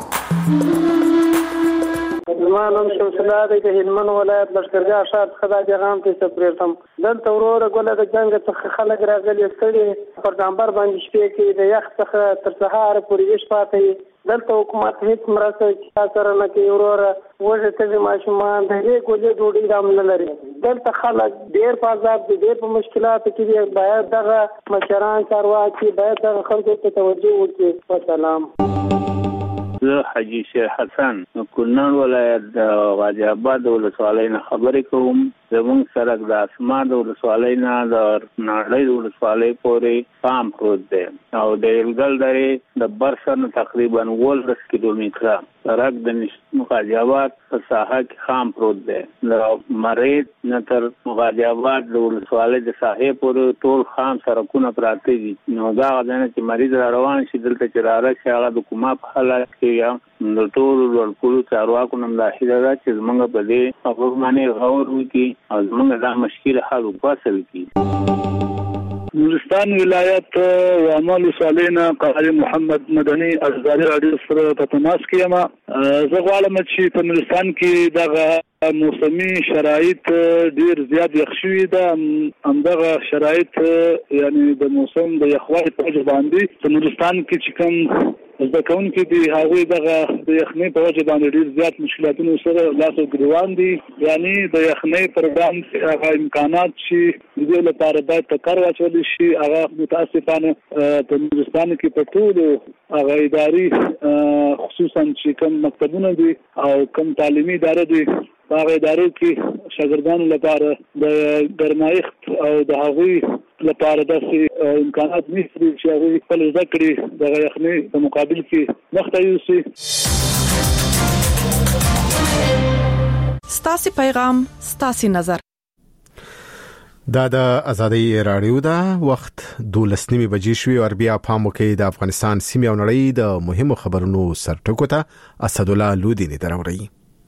زما نوم شمس الله دی، د هلمند ولایت لښکرګاه ښار څخه دا پیغام ته سپریږم. دلته وروره ګله د جنګ څخه خلک راغلي ستړي پر ډامبر باندې شپې کوي، د یخ څخه تر سهاره پورې ویښ پاتې وي. دلته حکومت هیڅ مرسته چا سره نه کوي. وروره وږې تږي ماشومان د هغې ګولې ډوډۍ هم نه لري. دلته خلک ډېر په عذاب دي، ډېر په مشکلاتو کې دي. باید دغه مشران چارواکي باید دغه خلکو ته توجه وکړي. وسلام. زه حاجي شیر حسن کونړ ولایت د غازي آباد ولسوالۍ نه خبرې کوم. زمونږ سړک د اسمان د ولسوالۍ نه د نړۍ د ولسوالۍ پورې پام پروت دی او د ریلګل درې د برسن تقریبا ولس کیلومتره سړک د مغازي آباد په ساحه کې خام پروت دی د مرید نه تر مغازي آباد د ولسوالۍ د ساحې پورې ټول خام سړکونه پراته دي. نو دا غواړي چې مریض روان شي دلته چې راځي هغه د کومه په حالت کې د ټول ورکول چارواکو نن د هیله ده چې زمونږ په دې خبرو باندې غور وکړي او زمونږ دا مشکل حل وکړي. نورستان ولایت وامل صالحنا قاری محمد مدني ازادي رادیو سره په تماس کې ما زه غواړم چې په نورستان کې دغه موسمي شرایط ډیر زیات یخ شوي ده. همدغه شرایط یعنی د موسم د یخوالي په وجه باندې په نورستان کې چې کوم زده کوونکي دي هغوی دغه د یخنۍ په وجه باندې ډیر زیات مشکلاتونو سره لاس او ګریوان دي. یعنی د یخنۍ پر وړاندې هغه امکانات چې د دې لپاره باید په کار واچول شي هغه متاسفانه په نورستان کې په ټولو هغه اداري خصوصا چې کوم مکتبونه دي او کوم تعلیمي ادارې دي هغه ادارو کې شاګردانو لپاره د ګرمایښت او د هغوی لپاره داسې امکانات نشته چې هغوی خپل زده کړي د یخنۍ په مقابل کې مخته یوسي. ستاسو پیغام ستاسو نظر. دا د ازادي رادیو دا وخت دولس نیمه بجې شوې او بیا په موکې د افغانستان سیمه او نړۍ د مهمو خبرونو سرټکو ته اسد الله لودي نه دراوړي.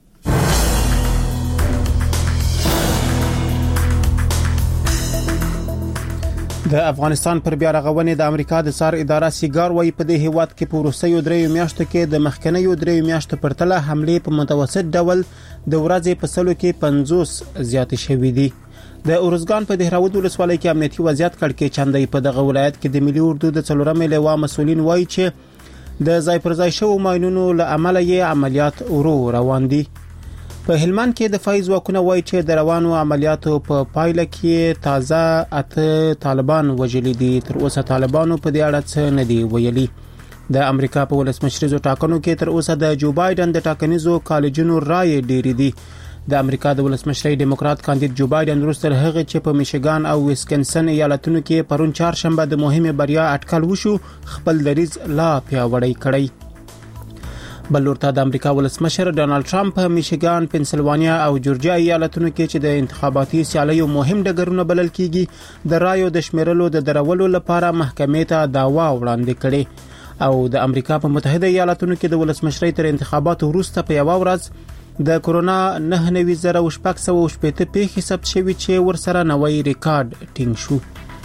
د افغانستان پر بیا رغونې د امریکا د سار اداره سیګار وایي په دې هیواد کې په روسیو دریو میاشتو کې د مخکنیو دریو میاشتو پر تله حمله په متوسط ډول د ورځې په سلو کې پنځوس زیات شوې دي. د اورزګان په دهراود ولسوالۍ کې امنیتي وضعیت کړکې چندې په دغه ولایت کې د ملي اردو د څلورمې لواء مسولین وایي چې د ځای پر ځای شوو ماینونو له امله یې عملیات ورو روان دي. په هلمند کې د فایز واکونه وایي چې د روانو عملیاتو په پایله کې تازه اته طالبان وژلي دي. تر اوسه طالبانو په دې اړه څه نه دی ویلي. د امریکا په ولسمشریزو ټاکنو کې تر اوسه د جو بایدن د ټاکنیزو کالجونو رائے ډېری دي. د امریکا د ولسمشری ډیموکرات کاندید جو بایدن وروسته هغه چې په میشیګان او ویسکنسن ایالتونو کې پرون چهارشنبه د مهمه بریا اټکل وشو خپل دریځ لا پیاوړی کړی. بلورته د امریکا ولسمشر ډونالد ټرمپ په میشیګان، پنسلوانیا او جورجیا ایالتونو کې چې د انتخاباتي سیالیو مهم ډګرونه بلل کیږي د رایو د شمیرلو د درولو لپاره محکمې ته دعوا وړاندې کړې او د امریکا په متحده ایالتونو کې د ولسمشری تر انتخاباتو وروسته په یو ورځ د کورونا نه نوي زره او شپږ سوه شپږ پیښې ثبت شوي چې ورسره نوی ریکارډ ټینګ شو.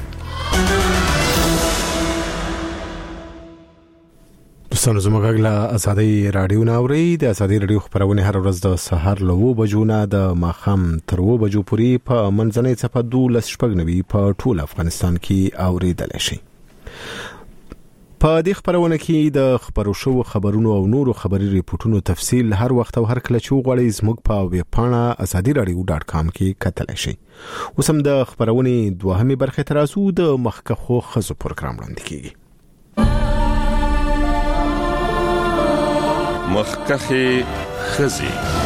دوستانو زموږ له ازادي رادیو ناوړي د ازادي رادیو خبرونه هر ورځ د سهار له و بجو نه د ماخام تر و بجو پورې په منځنۍ صفه دولس شپږ نوي په ټول افغانستان کې اوریدل شي. په دې خبرونه کې د خبرو شو خبرونو او نورو خبري ریپورتونو تفصیل هر وخت او هر کله چې وغواړئ زموږ په ویب پاڼه ازادي رادیو ډاټ کام کې کتلی شئ. اوس هم د خبرونې دوهمې برخې ته راځو. د مخکښو ښځو پروګرام وړاندې کیږي. مخکښې ښځې.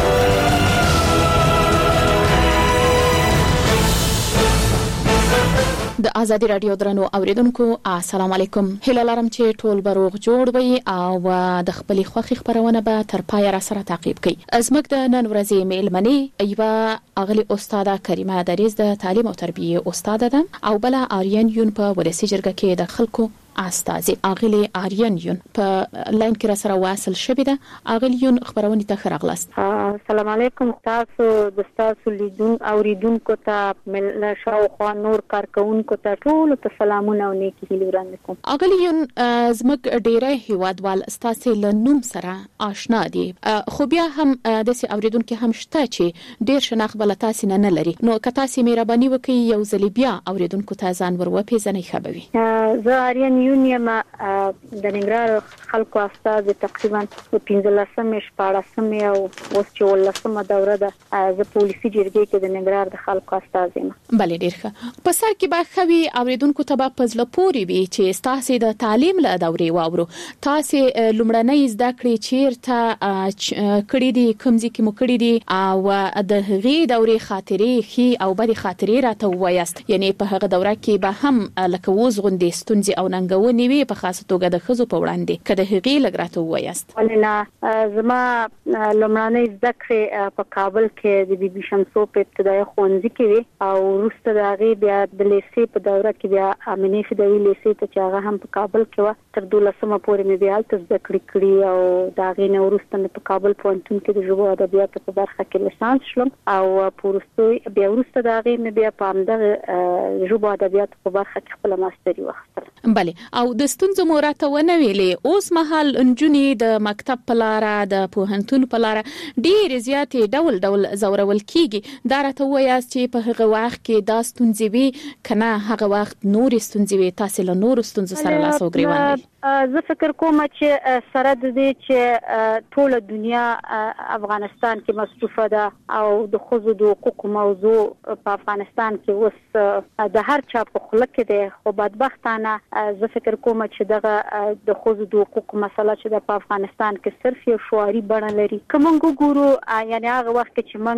د ازادي رادیو درنو اوریدونکو السلام علیکم. هیله لرم چې ټول بروغ جوړ وي او د خپل خوخي خبرونه به تر پای را سره تعقیب کړئ. زموږ د نن ورځې میلمنې ایوه اغلی استاده کریمه دریز د تعلیم او تربیه استاده ده او بل آریان یون په ولسی جرګه کې د خلکو استاذي اغلی آریان یون په لاین کې را سره واصل شوی ده. اغلی یون خبرونه ته خراغلاست. السلام علیکم. تاسو د تاسو لیدون اوریدونکو ته مل شاوخوا نور کارکونکو ته ټول ته سلامونه او نیکی هیلې وړاندې کوم. اغلی یون زموږ ډیره هیوادوال تاسو له نوم سره آشنا دي خو بیا هم د سي اوریدونکو هم شته چې ډیر شناخت بل تاسو نه لري. نو که تاسو مهرباني وکړئ یو ځل بیا اوریدونکو ته ځان ور وپیژنئ خبري. زه آریان یون یم د ننګرهار خلکو استاد تقریبا د پنځلسمې شپاړسمې او اوس چې ولسمه دوره ده د پولیسي جرګې کې د ننګرهار د خلکو استاد یم. بلې ډیر ښه. په سر کې به خوي اوریدونکو ته به پزله پوری وي چې تاسو د تعلیم له دورې واورو تاسو لومړنۍ زده کړې چیرته کړې دي کومځي کې مو کړې دي او د هغې دورې خاطرې خي او بد خاطرې راته وایست یعنی په هغه دوره کې به هم لکه وز غوندې ستونزې او ننګونې وي په خاصه توګه د ښځو په وړاندې کله هغې لږ راته وایست. ولنه زما لومړنۍ زده کړې په کابل کې د بي بي شمسو په ابتدایي ښوونځي کې وي او وروسته د هغې بیا د لیسې په دوره کې بیا امینې فدوي لیسې ته چې هغه هم په کابل کې وه تر دولسمه پورې مې بیا هلته زده کړې کړي او د هغې نه وروسته مې په کابل پوهنتون کې د ژبو او ادبیاتو په برخه کې لیسانس شلم او په وروستو بیا وروسته د هغې مې بیا په همدغه ژبو ادبیاتو په برخه کې خپله ماستري واخیستله. بلې او د ستونزو مو راته ونه ویلې اوس مهال نجونې د مکتب په لاره د پوهنتون په لاره ډېرې زیاتې ډول ډول ځورول کیږي دا راته ووایاست چې په هغه وخت کې دا ستونزې وي که نه هغه وخت نورې ستونزې وي تاسې له نورو ستونزو سره لاس او ګریوان لري؟ زه فکر کوم چې سره د دې چې ټوله دنیا افغانستان کې مصروفه ده او د ښځو د حقوقو موضوع په افغانستان کې اوس د هر چا په خوله کې دی خو بدبختانه زه فکر کوم چې دغه د ښځو د حقوقو مسله چې ده په افغانستان کې صرف یو شعاري بڼه لري. که موږ وګورو یعنې هغه وخت کې چې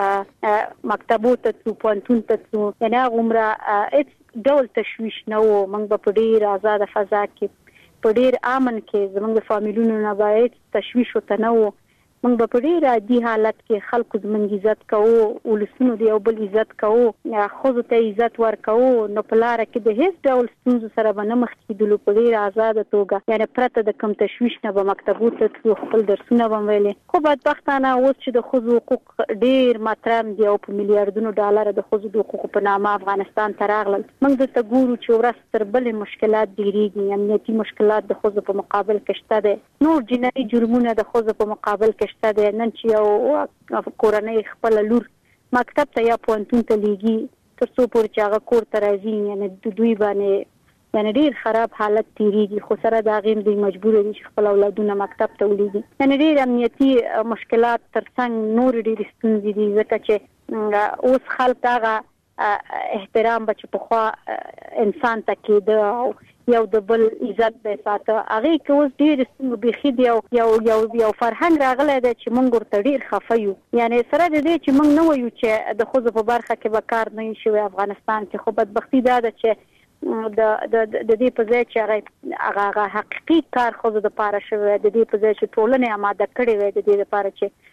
موږ مکتبو ته ځو پوهنتون ته ځو یعنې هغومره هېڅ ډول تشویش نه و موږ به په ډېر آزاده فضا کې په ډیر امن کې زموږ د فامیلونو نه باید تشویش وته نه و موږ به په ډیر عادي حالت کې خلکو زموږ عزت کوو ولسونو د یو بل عزت کوو ښځو ته عزت ورکوو نو په لاره کې د هیڅ ډول ستونزو سره به نه مخ کېدلو په ډیر آزاده توګه یعنې پرته د کوم تشویش نه به مکتبو ته تلو خپل درسونه به ویلې خو بدبختانه اوس چې د ښځو حقوق ډیر مطرح دي او په میلیارډونو ډالره د ښځو د حقوقو په نامه افغانستان ته راغلل موږ دلته ګورو چې ورځ تر بلې مشکلات ډیریږي امنیتي مشکلات د ښځو په مقابل کې شته دی نور جنایي جرمونه د ښځو په مقابل کې شته دی نن چې یو کورنۍ خپل لور مکتب ته یا پوهنتون ته لیږي تر څو پورې چې هغه کور ته راځي یعنې د دوی باندې یعنې ډېر خراب حالت تېرېږي خو سره د هغې دوی مجبوره دي چې خپل اولادونه مکتب ته ولیږي یعنې ډېر امنیتي مشکلات تر څنګ نورې ډېرې ستونزې دي ځکه چې اوس خلک هغه احترام به چې پخوا انسان ته کېده او یو د بل عزت به ساته هغې کې اوس ډېرې بیخي د یو یو یو یو فرهنګ راغلی دی چې موږ ورته ډېر خفه یو یعنې سره د دې چې موږ نه وایو چې د ښځو په برخه کې به کار نه وي شوی افغانستان کې خو بدبختي دا ده چې د د د دې په ځای چې هغه هغه حقیقي کار ښځو دپاره شوی د دې په ځای چې ټولنې اماده کړې وی د دې لپاره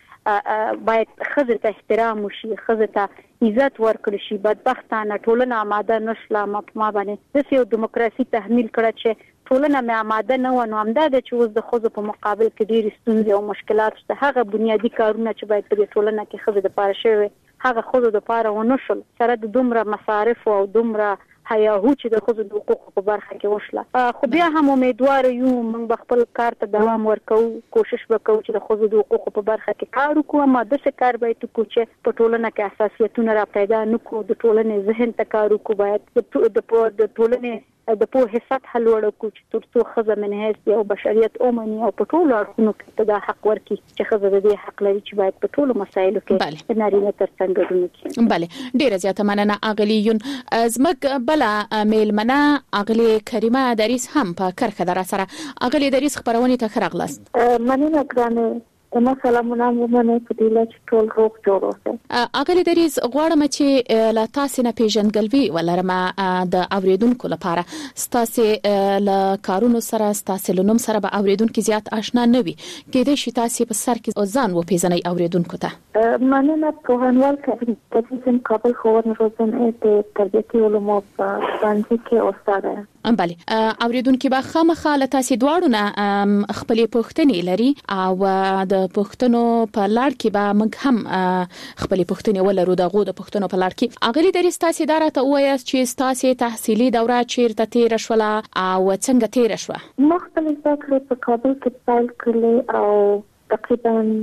چې باید ښځې ته احترام وشي ښځې ته عزت ورکړل شي بدبختانه ټولنه آماده نشله ما په ما باندې داسې یو دیموکراسي تحمیل کړه چې ټولنه مې آماده نه وه نو همدا ده چې اوس د ښځو په مقابل کې ډېرې ستونزې او مشکلات شته هغه بنیادي کارونه چې باید په دې ټولنه کې ښځو دپاره شوي هغه ښځو دپاره ونه شول سره د دومره مصارفو او دومره هیاهو چې د ښځو د حقوقو په برخه کې وشله خو بیا هم امیدواره یو موږ به خپل کار ته دوام ورکوو کوشش به کوو چې د ښځو د حقوقو په برخه کې کار وکړو اما داسې کار باید وکړو چې په ټولنه کې حساسیتونه را پیدا نه کړو د ټولنې ذهن ته کار وکړو باید د ټولنې د پوهې سطحه لوړه کړو چې تر څو ښځه من حیث یو بشریت ومني او په ټولو اړخونو کې ته دا حق ورکړي چې ښځه د دې حق لري چې باید په ټولو مسایلو کې د نارینه تر څنګ ګډون وکړي. بله ډیره زیاته مننه اغلی یون زموږ بله میلمنه اغلی کریمه دریس هم په کرښه در سره اغلی دریس خبرونه ته ښه راغلاست. مننه ګرانه زما سلامونه ومنه په دې لا چې ټول روغ جوړ اوسئ. اغلی دریز غواړم چې له تاسې نه پیژندګلوي ولرم د اوریدونکو لپاره ستاسې له کارونو سره ستاسې له نوم سره به اوریدونکو زیات آشنا نه وي کېدای شي تاسې په سر کې ځان وپېژنئ اوریدونکو ته. مننه پوهنوال کابل کابل ښوونه روزنه د تربیتي علومو په ښوونځي کې استاد یم. بله اوریدونکو به خامخا له تاسې دواړو نه خپلې پوښتنې لري او د پښتنو په لړ کې به موږ هم خپلې پښتنې ولرو دغه د پښتنو په لړ کې اغلی درې ستاسو دا راته وایاست چې ستاسو تحصیلي دوره چیرته تیر شوه او څنګه تیر شوه؟ مختلف ځکه په کابل کې پیل کړل او تقریبا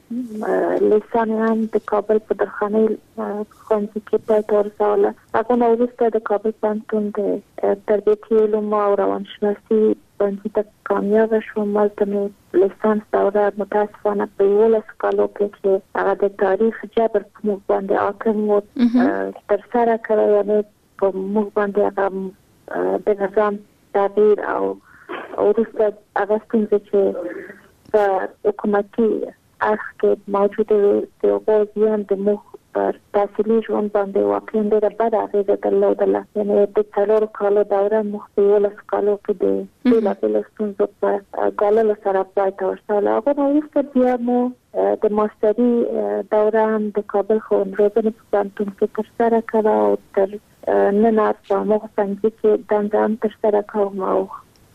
لیسان هم د کابل په درخانۍ ښوونځي کې پای ته ورسوله. هغه نه وروسته د کابل پوهنتون د تربیتي علومو او روانشناسي ښوونځي ته کامیابه شوم. هلته مې لیسانس دوره متاسفانه په یولسو کالو کې چې هغه د تاریخ جبر په موږ باندې حاکم و ترسره کړی، یعنې په موږ باندې هغه د نظام تغییر او وروسته هغه ستونزې چې په حکومتي اړخ کې موجوده وي د هغو زیان د موږ پر تحصیلي ژوند باندې واقعا ډېره بده اغېزه درلودله. یعنې د څلورو کالو دوره موږ په یولسو کالو کې د بېلابېلو ستونزو په ګاللو سره پای ته ورسوله. هغه نه وروسته بیا مو د ماستري دوره هم د کابل ښوونځي روزنې په پوهنتون کې ترسره کړه او تر نن په هماغه ښوونځي کې دنده هم ترسره کوم او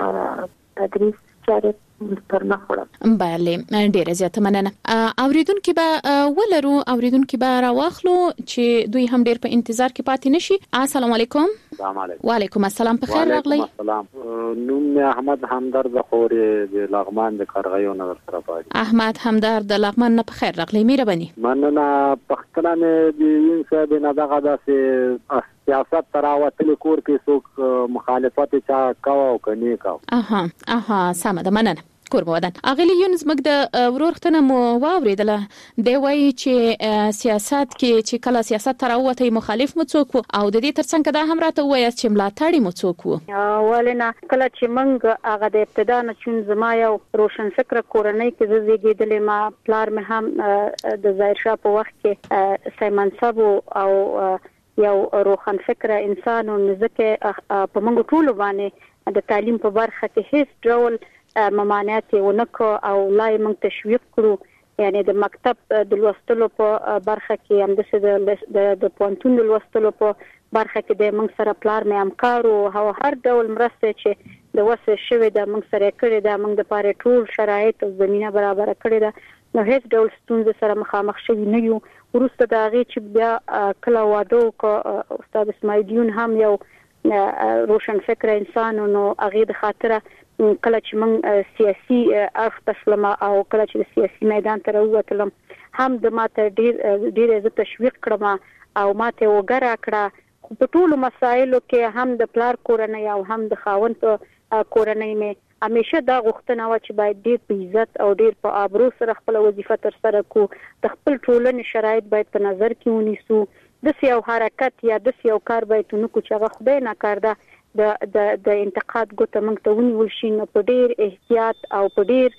تدریس چارې پر مخ وړم. بله، ډیره زیاته مننه. اوریدونکو به ولرو اوریدونکو به راواخلو چې دوی هم ډیر په انتظار کې پاتې نشي. السلام علیکم. السلام علیکم. وعلیکم السلام. په خیر راغلی. السلام. نوم احمد همدرد خوري د لغمان د کارغیو نظر سره پاتې. احمد همدرد د لغمان نه په خیر راغلی. مهرباني. مننه. پښتنه د وین صاحب نه دغه داسې سیاست تراوتل کور کې څوک مخالفت چا کاوه او کني کاوه. اها اها سم ده. مننه. کوربه ودان. اغلی یونس مګ د ورورختنه مو واوریدله دی وایي چې سیاست کې چې کله سیاست تراوته مخالف مو څوک او د دې ترڅنګ دا هم راته وایي چې ملاتړی مو څوک وو. ولنه کله چې موږ هغه د ابتدا نه چون زما یو روشن فکر کورنۍ کې زیږیدلې، ما پلار مې هم د ظاهر شاه په وخت کې سیمنصب او یو روشن فکر انسان او ځکه په موږ ټول باندې د تعلیم په برخه کې هیڅ ډول ممانعت ونکو او لای موږ تشویق کړو. یعنی د مکتب د لوستلو په برخه کې هم د د پوهنتون د لوستلو په برخه کې د موږ سره پلار مې همکار او هر ډول مرسته چې د وسه شوی د موږ سره کړی د موږ د پاره ټول شرایط او زمينه برابر کړی ده. نو هیڅ ډول ستونزه سره مخامخ شوی نه یو. ورسته د هغه چې بیا کله واده او استاد اسماعیلیون هم یو روشن فکر انسان نو هغه د خاطره کله چې موږ سیاسي اړخ تسلیم او کله چې د سیاسي میدان ته راووتلم هم د ماته ډیر ډیر ز تشویق کړم او ماته وګرا کړه. په ټولو مسایلو کې هم د پلار کورنۍ او هم د خاوند کورنۍ مې همیشه دا غوښتنه و چې باید ډیر په عزت او ډیر په آبرو سره خپل وظیفه تر سره کو. د خپل ټولنې شرایط باید په نظر کې ونیسو. د سیاو حرکت یا د سیاو کار باید نو کو چې هغه خدای نه کار ده د د د انتقاد ګوته موږ ته ونیول شي. نو په ډیر احتیاط او په ډیر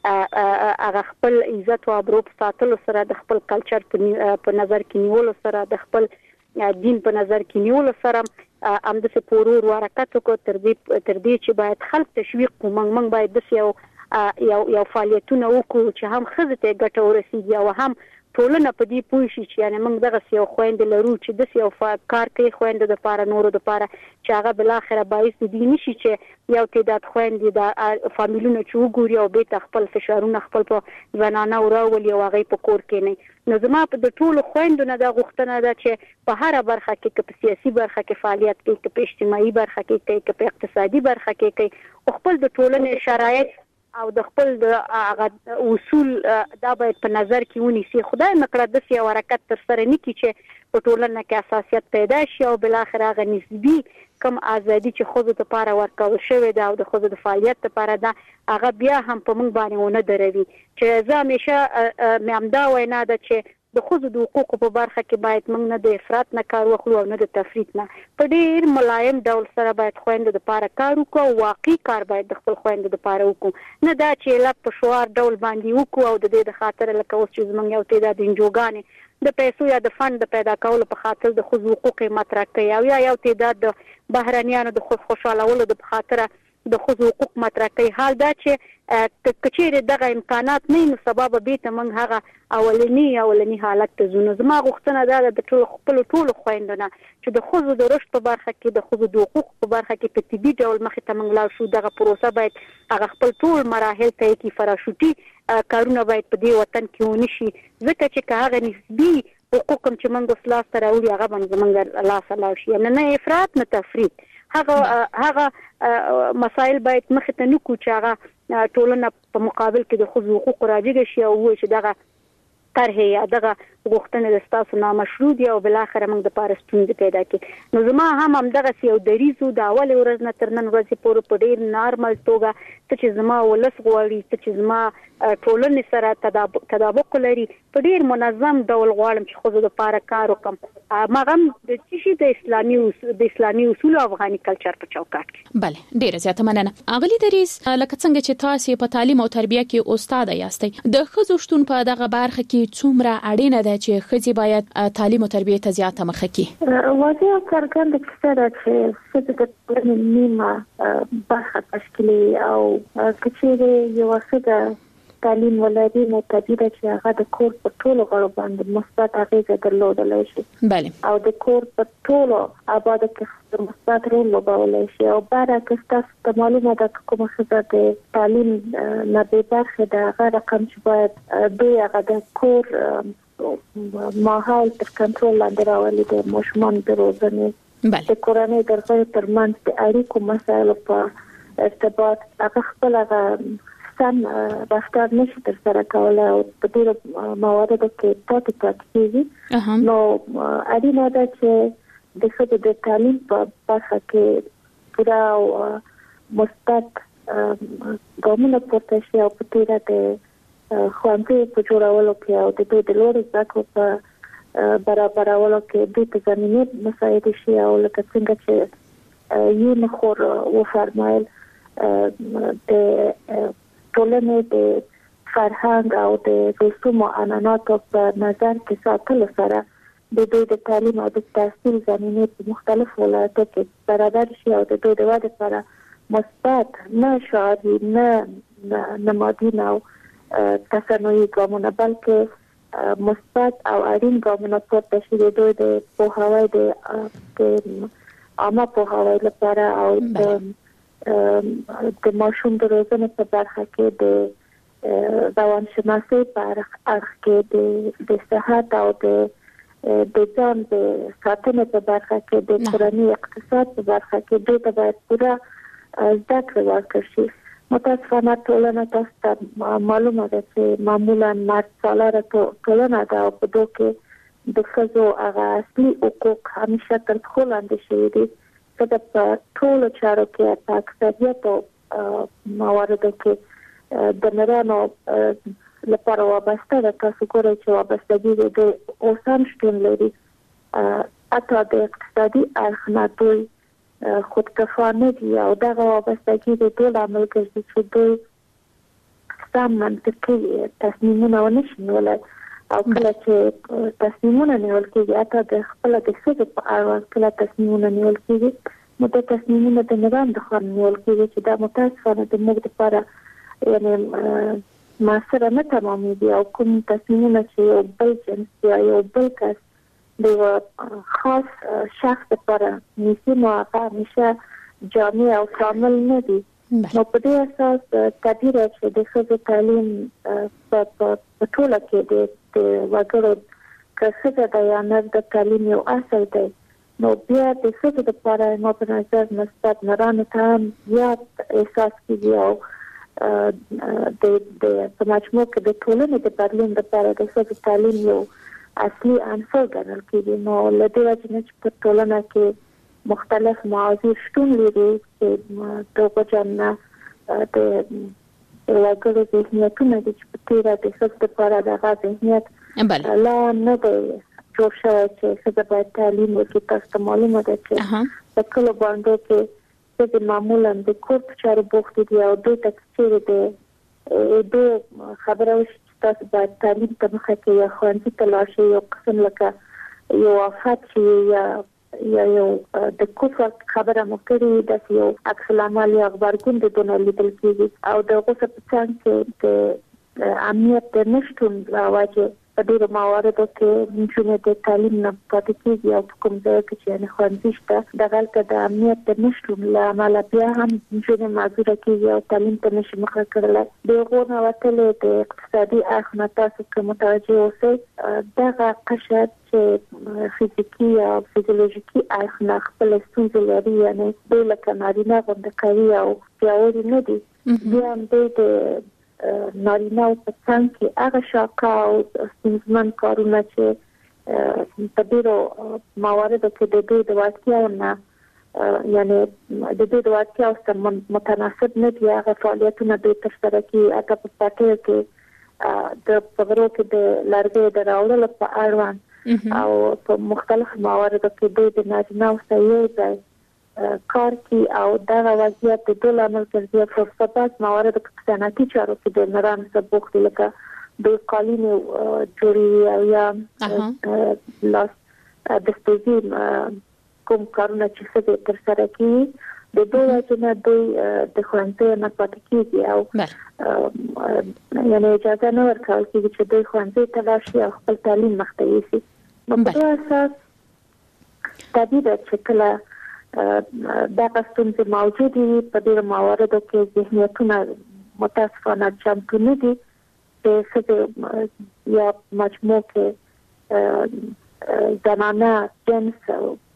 هغه خپل عزت او آبرو په ساتلو سره د خپل کلچر په نظر کې نیولو سره د خپل دین په نظر کې نیولو سره ام د سپورور حرکت کو تر دې تر دې چې باید خلک تشویق کوم. موږ باید د یو یو یو فعالیتونه وکړو چې هم خزه ته ګټه ورسیږي او هم ټولنه په دې پوه شي چې یعنی موږ دغه یو خويند لرو چې د یو کار کوي خويند د لپاره نورو د لپاره چې هغه بل اخره باعث دي نشي چې یو تعداد خويند د فامیلونو چې وګوري او به خپل فشارونه خپل په زنانه او راولي او هغه په کور کې نه. نو زما په د ټولو خويندونو د غوښتنه ده چې په هر برخه کې په سیاسي برخه کې فعالیت کوي، په اجتماعي برخه کې کوي، په اقتصادي برخه کې کوي، خپل د ټولنې شرایط او د خپل د اصول دا باید په نظر کې ونیسي. خدای مکړه د سیاو حرکت تر سره نه کی چې په ټولنه کې اساسیت پیدا شي او بل اخر هغه نسبی کم ازادي چې خود ته لپاره ورکول شوی دا او د خود د فعالیت لپاره دا هغه بیا هم په موږ باندې ونه دروي. چې زه همیشه مې همدا وینا ده چې د خود د حقوقو په برخه کې باید موږ نه د افراط نه کار وکړو او نه د تفریط نه. په ډیر ملایم ډول سره باید خويند د لپاره کار وکړو. واقعي کار باید د خپل خويند د لپاره وکړو، نه دا چې لکه په شوار ډول باندې وکړو او د دې د خاطر لکه اوس چې زمونږ یو تعداد انجوګانې د پیسو یا د فند د پیدا کولو په خاطر د خود حقوق مطرح کوي او یا یو تعداد د بهرانيانو د خود خوشالولو د خاطر د خود حقوق مطرح کوي. حال دا چې کچېره دغه امکانات نه نو سبب به ته موږ هغه اولنی اولنی حالت ته زونه. زما غوښتنه دا د ټول خپل ټول خويندونه چې د خود د رشد په برخه کې د خود د حقوق په برخه کې په طبي ډول مخې ته موږ لا شو دغه پروسه باید هغه خپل ټول مراحل ته کې فراشوتي کارونه باید په دې وطن کې ونشي ځکه چې هغه نسبی حقوق چې موږ اصلاح سره وړي هغه باندې موږ لا سلا شي نه افراط نه تفریط. هغه هغه مسائل باید مخ ته نکو چې هغه ټولنه په مقابل کې د خود حقوق راځي شي او چې دغه طرحه یا دغه غوښتنه د تاسو نامشروع دي او بل اخر موږ د پارستون پیدا کړي. نو زما هم هم دغه یو دریزو د اول ورځ نه تر نن ورځې پورې په ډیر نارمل توګه چې زما ولس غواړي چې زما ټولنې سره تطابق لري په ډیر منظم ډول غواړم چې خو د لپاره کار وکم. ماغم د چې د اسلامي د اسلامي اصول او افغاني کلچر په چوکاټ کې. بله ډیره زیاته مننه. اغلی دریز لکه څنګه چې تاسو په تعلیم او تربیه کې استاد یاستئ د ښځو شتون په دغه برخه کې څومره اړینه ده چې ښځې باید تعلیم او تربیه ته زیاته مخه کړي؟ واضح څرګند کیسه ده چې ښځې د ټولنې نیمه برخه تشکیلوي او که چیرې یوه ښځه تعلیم ولري نو طبیعي ده چې هغه د کور په ټولو غړو باندې مثبت اغیزه درلودلی شي. بله. او د کور په ټولو ابعادو کې مثبت رول لوبولی شي. او برعکس تاسو ته معلومه ده که کومه ښځه د تعلیم نه بې برخې ده هغه رقم چې باید دوی هغه د کور ماحول تر کنټرول لاندې راولي د ماشومانو د روزنې د کورنۍ د غړو ترمنځ د اړیکو مسایلو په ارتباط هغه خپل هغه سم رفتار نشي تر سره کولای او په ډیرو مواردو کې پاتې پاتې کېږي. نو اړینه ده چې د ښځو د تعلیم په برخه کې پوره او مثبت ګامونه پورته شي او په تیره د ښوونځیو په جوړولو کې او د دوی د لوړو زده کړو په برابرولو کې دوی ته زمینې مساعده شي. او لکه څنګه چې یو نخور وفرمایل د ټولنې د فرهنګ او د رسوم او عنعناتو په نظر کې ساتلو سره د دوی د تعلیم او د تحصیل زمینې په مختلفو ولایتو کې برابر شي او د دوی د ودې لپاره مثبت نه شعاري نه نه مادي نه تصنعي ګامونه بلکې مثبت او اړین ګامونه پورته شي د دوی د پوهاوي د عامه پوهاوي لپاره او د د ماشوم د روزنې په برخه کې د روانشناسۍ په اړه کې د صحت او د د ځان د ساتنې په برخه کې د کورنۍ اقتصاد په برخه کې دوی ته باید پوره زده کړه ورکړل شي. متاسفانه ټولنه تاسو ته معلومه ده چې معمولا مرد سالاره ټولنه ده او په دوی کې د ښځو هغه اصلي حقوق همیشه تر پښو لاندې شوي دي. که په ټولو چارو کې په اکثریت مواردو کې د نرانو لپاره وابسته ده. تاسو ګورئ چې وابستګي د اوسان شتون لري. حتی د اقتصادي اړخ نه دوی خودکفا نه دي او دغه وابستګي د ټول عامل ګرځي چې دوی سم منطقي تصمیمونه ونه شي نیولی. او کله چې تصمیمونه نیول کېږي حتی د خپله د ښځو په اړه کله تصمیمونه نیول کېږي نو د تصمیمونه د نظام د خوا نیول کېږي چې دا متاسفانه د موږ لپاره یعنې معاصره نه تمامېږي. او کوم تصمیمونه چې یو بل جنس یا یو بل کس د یوه خاص شخص لپاره نیسي نو هغه همیشه جامع او کامل نه دي. نو په دې اساس طبیعي ده چې د ښځو تعلیم په ټوله کې د وګړو که ښځه ده یا نر د تعلیم یو اصل دی نو بیا د ښځو لپاره ما په نظر مثبت نرانو ته هم زیات احساس کېږي او د په مجموع کې د ټولنې د بدلون لپاره د ښځو تعلیم یو اصلي عنصر ګڼل کېږي. نو له دې وجې نه چې په ټولنه کې مختلف موضوع شتون لري چې د وجنه د وګړو ذهنیتونه دي چې په تیره د ښځو لپاره دغه ذهنیت لا نه دی جوړ شوی چې ښځه باید تعلیم وکړي. تاسو ته معلومه ده چې په کلو باندې کې ښځې معمولا د کور په چارو بوختې دي او دوی ته چیرې د دوی خبره وشي چې تاسو باید تعلیم ته مخه کړئ یا ښوونځي ته لاړ شئ یو قسم لکه یو آفت چې یا یا یو د کفر خبره مو کړې د یو عکس العمل یا خبرګون د دونه لیدل کېږي او د غوسه په څنګ کې د امنیت د نشټون راوځي په ډیرو مواردو کې نجونې د تعلیم نه پاتې کېږي او په کوم ځای کې چې نه ښوونځي شته دغلته د امنیت د نشټون له امله بیا هم نجونې معذوره کېږي او تعلیم ته نشي مخه کړلی. د هغو نه وتلې د اقتصادي اړخ نه تاسو که متوجه اوسئ دغه قشر چې فزیکي او فزیولوژیکي اړخ نه خپل ستونزې لري یعنې دوی لکه نارینه غوندې قوي او پیاوړي نه دي بیا هم دوی د نارینه او په څنګ کې هغه شاقه او ستونزمن کارونه چې په ډیرو مواردو کې د دوی د وړتیاو نه یعنی د دوی د وړتیاو سره متناسب نه دي هغه فعالیتونه دوی ترسره کوي هغه په پټیو کې د پغرو کې د لرګي د راوړلو په اړوند او په مختلف مواردو کې دوی د نارینه او سیو ځای کار کی او دا وضعیت د دوه لامل ګرځي په سپاس موارد په صنعتي چارو کې د نران سبوخت لکه د قالین جوړي او یا لاس د ستوزي کوم کارونه چې څه تر سره کوي د دوه چې دوی د خوانځي نه پاتې کیږي او یعنی اجازه نه ورکول کیږي چې دوی خوانځي ته راشي او خپل تعلیم مخته یوسي په اساس طبيعي چې کله دا ستونزې موجودې په ډېر مواردو کې ذهنیتونه متاسفانه چمتو نه دي چې څه یا مجموع کې زنانه جنس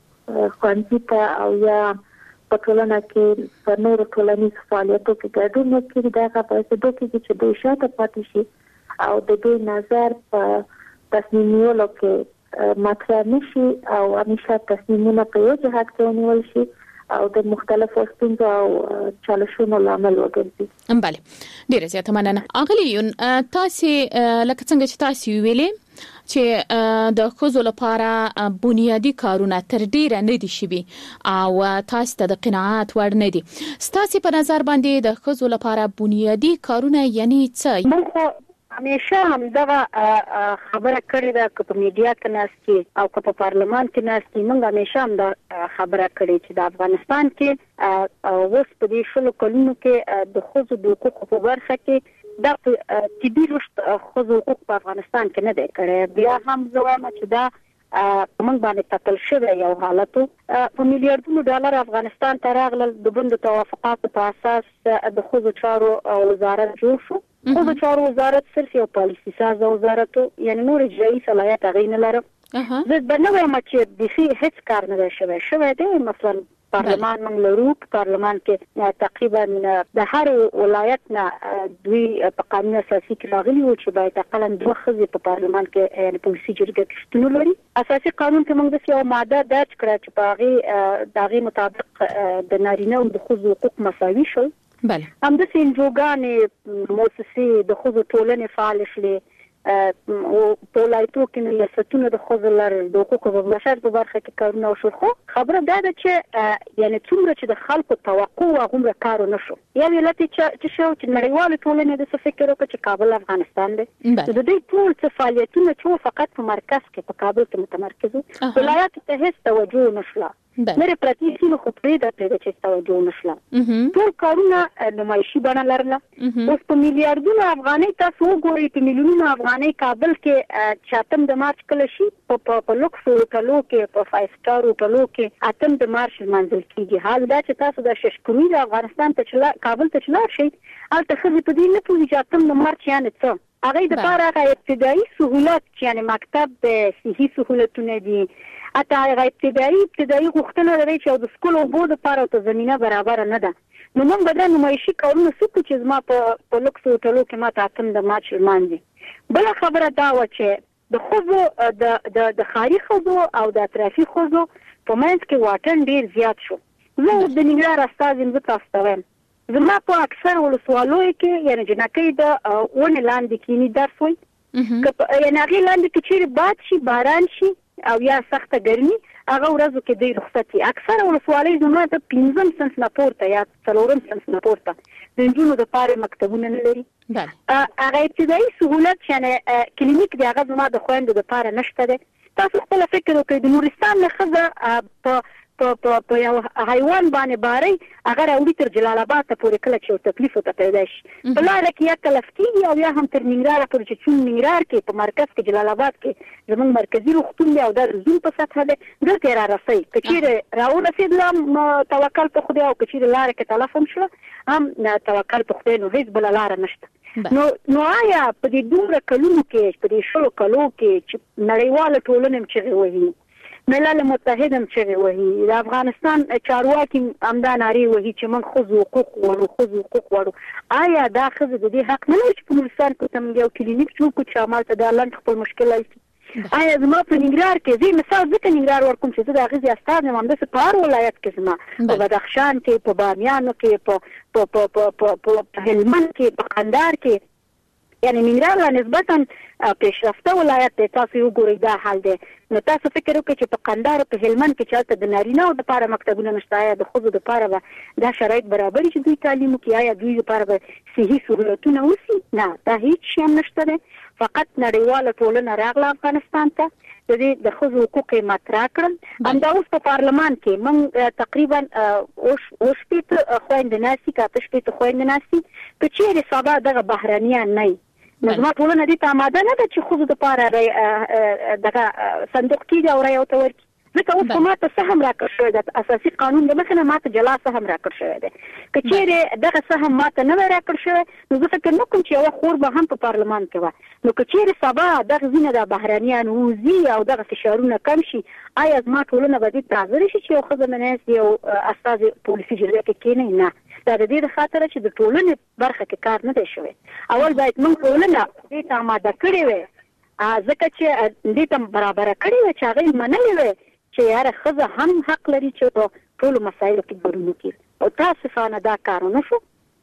خوانځي ته او یا په ټولنه کې په نورو ټولنیزو فعالیتو کې ګډون وکړي دا هغه په څه کې چې دوی شاته پاتې شي او د دوی نظر په تصمیم نیولو کې مطرح نشي او همیشه تصمیمونه په یو جهت کې ونیول شي او د مختلفو ستونزو او چالشونو لامل وګرځي. بله ډیره زیاته مننه. اغلی یون تاسو لکه څنګه چې تاسو ویلې چې د ښځو لپاره بنیادی کارونه تر ډیره نه دي شوي او تاسو ته د قناعت وړ نه دي. ستاسو په نظر باندې د ښځو لپاره بنیادی کارونه یعنی څه؟ همیشه هم دغه خبره کړې ده که په میډیا کې ناستي او که په پارلمان کې ناستي موږ همیشه هم دا خبره کړې چې د افغانستان کې اوس په دې شلو کلونو کې د ښځو د حقوقو په برخه کې دا طبي رشد ښځو حقوق په افغانستان کې نه دی کړی. بیا هم زه وایم چې دا موږ باندې تکل شوی یو حالت په میلیارډونو ډالر افغانستان ته راغلل د بند توافقاتو په اساس د ښځو چارو وزارت جوړ شو. ښځو چارو وزارت صرف یو پالیسي ساز وزارت یعنی نور اجرایي صلاحیت هغه نه لري. زه به نه وایم چې د هیڅ کار نه شوی شوی دی. مثلا پارلمان موږ لرو په پارلمان کې تقریبا د هر ولایت نه دوی په قانون اساسي کې راغلي وو چې باید اقلا دوه ښځې په پارلمان کې یعنی په سي جرګه کې شتون لري. اساسي قانون کې موږ د یو ماده درج کړه چې په هغه د هغه مطابق د نارینه او د ښځو حقوق مساوي شول. بله هم د سنجوګانې مؤسسې د ښځو ټولنې فعال شلې او په ولایتو کې ریاستونه د ښځو لرل د حقوقو په بشر په برخه کې کارونه وشول. خو خبره دا ده چې یعنی څومره چې د خلکو توقع هغومره کار ونه شو. یو علت چې شو چې نړیوالې ټولنې د څه فکر وکړ چې کابل افغانستان دی د دوی ټول څه فعالیتونه چې فقط په مرکز کې په کابل کې متمرکز وو ولایت ته هیڅ توجه نشوه. نره پرتی سیمه خو پرې د پرې چې توجه نشله. ټول کارونه نمایشي بڼه لرله. اوس په میلیارډونو افغانۍ تاسو وګورئ په میلیونونو افغانۍ کابل کې چاتم د مارچ کله شي په په لوکس هوټلو کې په فایو سټار هوټلو کې اتم د مارچ منځل کېږي. حال دا چې تاسو د ششکوي د افغانستان ته چلا کابل ته چلا شي البته خو په دې نه پوهیږي چې اتم د مارچ یعنی څه هغه د لپاره هغه ابتدایي سہولت یعنی مکتب د صحي سہولتونه دي اته هغه ابتدایي ابتدایي غوښتنه لري چې د سکول او بورډ لپاره ته زمينه برابر نه ده. نو موږ به د نمایشي کارونه سکو چې زما په په لوکس هوټلو کې ما ته اتم د مارچ مانځي. بل خبره دا و چې د خوځو د د د خاري خوځو او د اطرافي خوځو په منځ کې واټن ډیر زیات شو. زه د ننګرهار استاد یم تاسو ته وایم زما په اکثر ولسوالۍ کې یعنی جنکۍ د ونه لاندې کینی درس وي که یعنی هغه لاندې کې چیرې باد شي باران شي او یا سخته ګرمي هغه ورځو کې د رخصتي اکثر ولسوالۍ زما ته پنځم سنس نه پورته یا څلورم سنس نه پورته د نجونو د پاره مکتبونه نه لري. هغه ابتدایي سہولت یعنی کلینیک دی هغه زما د خويندو د پاره نشته ده. تاسو خپل فکر وکړئ د نورستان نه خزه په په په یو حیوان باندې باري هغه راوړي تر جلال آباد ته پورې کله چې تکلیف ته پیدا شي په لار کې یا کلفتي او یا هم تر ننګرهار پورې چې چون ننګرهار کې په مرکز کې جلال آباد کې زموږ مرکزی روغتون دی او د زون په سطح ده دلته را رسي کچېره راو رسیدلم توکل په خدای او کچېره لار کې تلفون شو هم توکل په خدای نو هیڅ بل لار نشته. نو نو آیا په دې دومره کلونو کې په دې شلو کلو کې چې نړیواله ټولنه چې وایي ملل متحد هم چې وایي د افغانستان چارواکي همدا ناري وایي چې موږ ښځو حقوق غواړو ښځو حقوق غواړو آیا دا ښځې د دې حق نه لري چې په نورستان کې ته موږ یو کلینیک جوړ کړو چې همالته دا لنډ خپل مشکل حل کړي آیا زما په ننګرهار کې زه مثال ځکه ننګرهار ورکوم چې زه د هغې استازی یم همداسې په هر ولایت کې زما په بدخشان کې په بامیانو کې په هلمند کې په قندهار کې یعنی ننګرهار لا نسبتا پیشرفته ولایت دی تاسو وګورئ دا حال دی نو تاسو فکر وکړئ چې په قندهار په هلمند کې چې هلته د نارینه‌و دپاره مکتبونه نشته آیا د ښځو دپاره به دا شرایط برابر چې دوی تعلیم وکړي آیا دوی دپاره به صحي سهولتونه وسي نه دا هیڅ شی هم نشته دی فقط نړیواله ټولنه راغله افغانستان ته د دې د ښځو حقوق یې مطرح کړل همدا اوس په پارلمان کې موږ تقریبا اووه شپېته خویندې ناستي که اته شپېته خویندې ناستي که چیرې سبا دغه بهرنیان نه وي نو زما ټولنه دې ته اماده نه ده چې ښځو دپاره دغه صندوق کېږي او رایه ورته ورکړي ځکه اوس خو ماته څه هم راکړ شوی ده اساسي قانون د مخې نه ماته جلا څه هم راکړ شوی دی که چیرې دغه څه هم ماته نه وی راکړ شوی نو زه فکر نه کوم چې یوه خور به هم په پارلمان کې وه نو که چیرې سبا دغه ځینې د بهرنیان ووځي او دغه فشارونه کم شي آیا زما ټولنه به دې ته حاضره شي چې یو ښځه مناسب یو استازی پولیسي جرګه کې کښېنوي نه دا د دې د خاطره چې د ټولنې برخه کې کار نه دی شوی اول باید موږ ټولنه دې ته اماده کړې وی ځکه چې دې ته برابره کړې وی چې هغې منلې وی چې یاره ښځه هم حق لري چې په ټولو مسایلو کې ګډون وکړي او تاسفانه دا کار ونه شو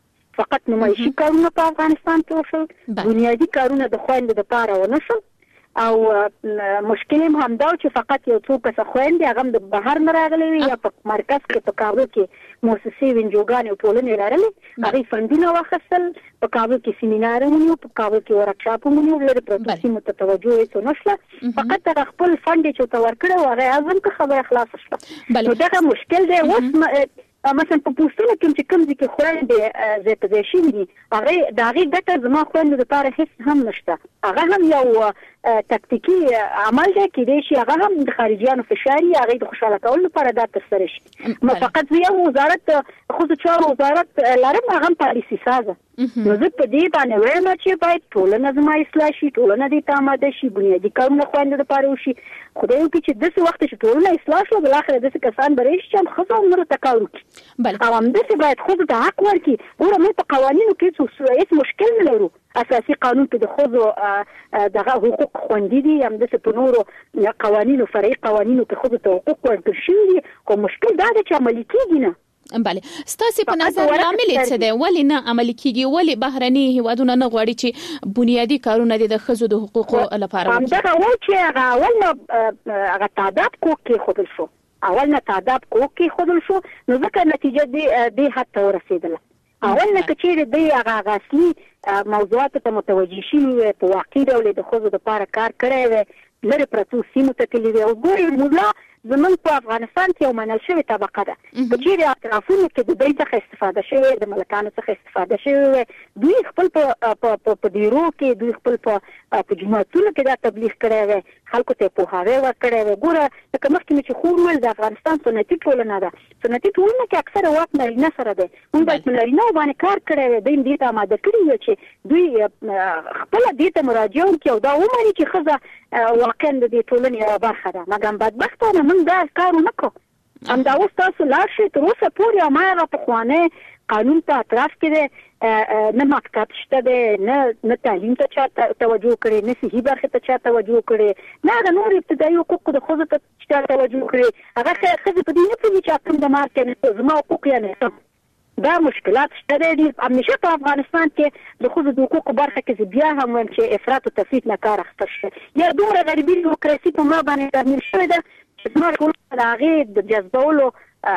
فقط نمایشي کارونه په افغانستان کې وشول بنیادي کارونه د خویندو دپاره ونه شول او مشکل هم همدا چې فقط یو څو کسه خویندې هغه هم د بهر نه راغلی وي یا په مرکز کې په کابل کې مؤسسې وینجوګانې او ټولنې لرلې هغوی فنډونه واخیستل په کابل کې سیمینار هم ونیو په کابل کې ورکشاپ هم ونیو لرې پرتو سیمو ته توجه هېڅ ونه شوه فقط هغه خپل فنډ یې چې ورته ورکړی و هغه یې هم که خبره خلاصه شوه نو دغه مشکل دی اوس مثلا په پوسټونو کې چې کوم ځای کې خویندې ځای په ځای شوي دي هغې د هغې ګټه زما خویندو دپاره هېڅ هم نشته هغه هم یو تکتیکي عمل دی کېدای شي هغه هم د خارجیانو فشار یي هغې د خوشحاله کولو لپاره دا ترسره شي نو فقط زه یو وزارت ښځو چارو وزارت لرم هغه هم پالیسي سازه نو زه په دې باندې وایم چې باید ټولنه زما اصلاح شي ټولنه دې ته اماده شي بنیادي کارونه خویندو دپاره وشي خدای وکړي چې داسې وخت چې ټولنه اصلاح شوه بالاخره داسې کسان به راشي چې هم ښځو او نورو ته کار وکړي او همداسې باید ښځو ته حق ورکړي ګوره موږ په قوانینو کې هېڅ مشکل نه لرو اساسي قانون کې د ښځو دغه حقوق خوندي دي همداسې په نورو قوانینو فرعي قوانینو کې ښځو ته حقوق ورکړل شوي دي خو مشکل دا دی چې عملي کېږي نه بله ستاسو په نظر لامل څه دی ولې نه عملي کیږي ولې بهرني هیوادونه نه غواړي چې بنیادی کارونه د ښځو د حقوقو لپاره وکړي همدغه و چې هغه اول نه هغه تعداد کوک کېښودل شو اول نه تعداد کوک کېښودل شو نو ځکه نتیجه دې حد ته ورسېدله اول نه که چیرې دوی هغه اصلي موضوعاتو ته متوجه شوي وی په واقعي ډول د ښځو دپاره کار کړی وی لرې پرتو سیمو ته تللي وی او ګورې مولا زمونږ په افغانستان کې یو منل شوې طبقه ده که چیرې اطرافونو کې د دوی څخه استفاده شوې د ملکانو څخه استفاده شوې وی دوی خپل په ډیرو کې دوی خپل په جوماتونو کې دا تبلیغ کړی وی خلکو ته یې پوهاوی ورکړی وی ګوره لکه مخکې مې چې خو وویل د افغانستان سنتي ټولنه ده سنتي ټولنه کې اکثره واک نارینه سره دی موږ باید په نارینهو باندې کار کړی وی دوی دې ته اماده کړي وی چې دوی خپله دې ته مراجعه وکړي او دا ومني چې ښځه واقعا د دې ټولنې یوه برخه ده مګر بدبختانه موږ دا کار ونه کړو همدا اوس تاسو لاړ شئ تر اوسه پورې هماغه پخوانی قانون ته اطراف کې دی نه مکتب شته دی نه نه تعلیم ته چا توجه کړې نه صحي برخې ته چا توجه کړې نه هغه نور ابتدایي حقوقو د ښځو ته چا توجه کړې هغه ښځې په دې نه پوهېږي چې اتم د مارچ یعنې زما حقوق یعنې دا مشکلات شته دي همیشه په افغانستان کې د ښځو د حقوقو برخه کې زه بیا هم وایم چې افراط او تفریط نه کار اخیستل شوی یا دومره غریبي دیموکراسي په ما باندې تعمیل شوې ده چې زما ټولنه د هغې د جذبولو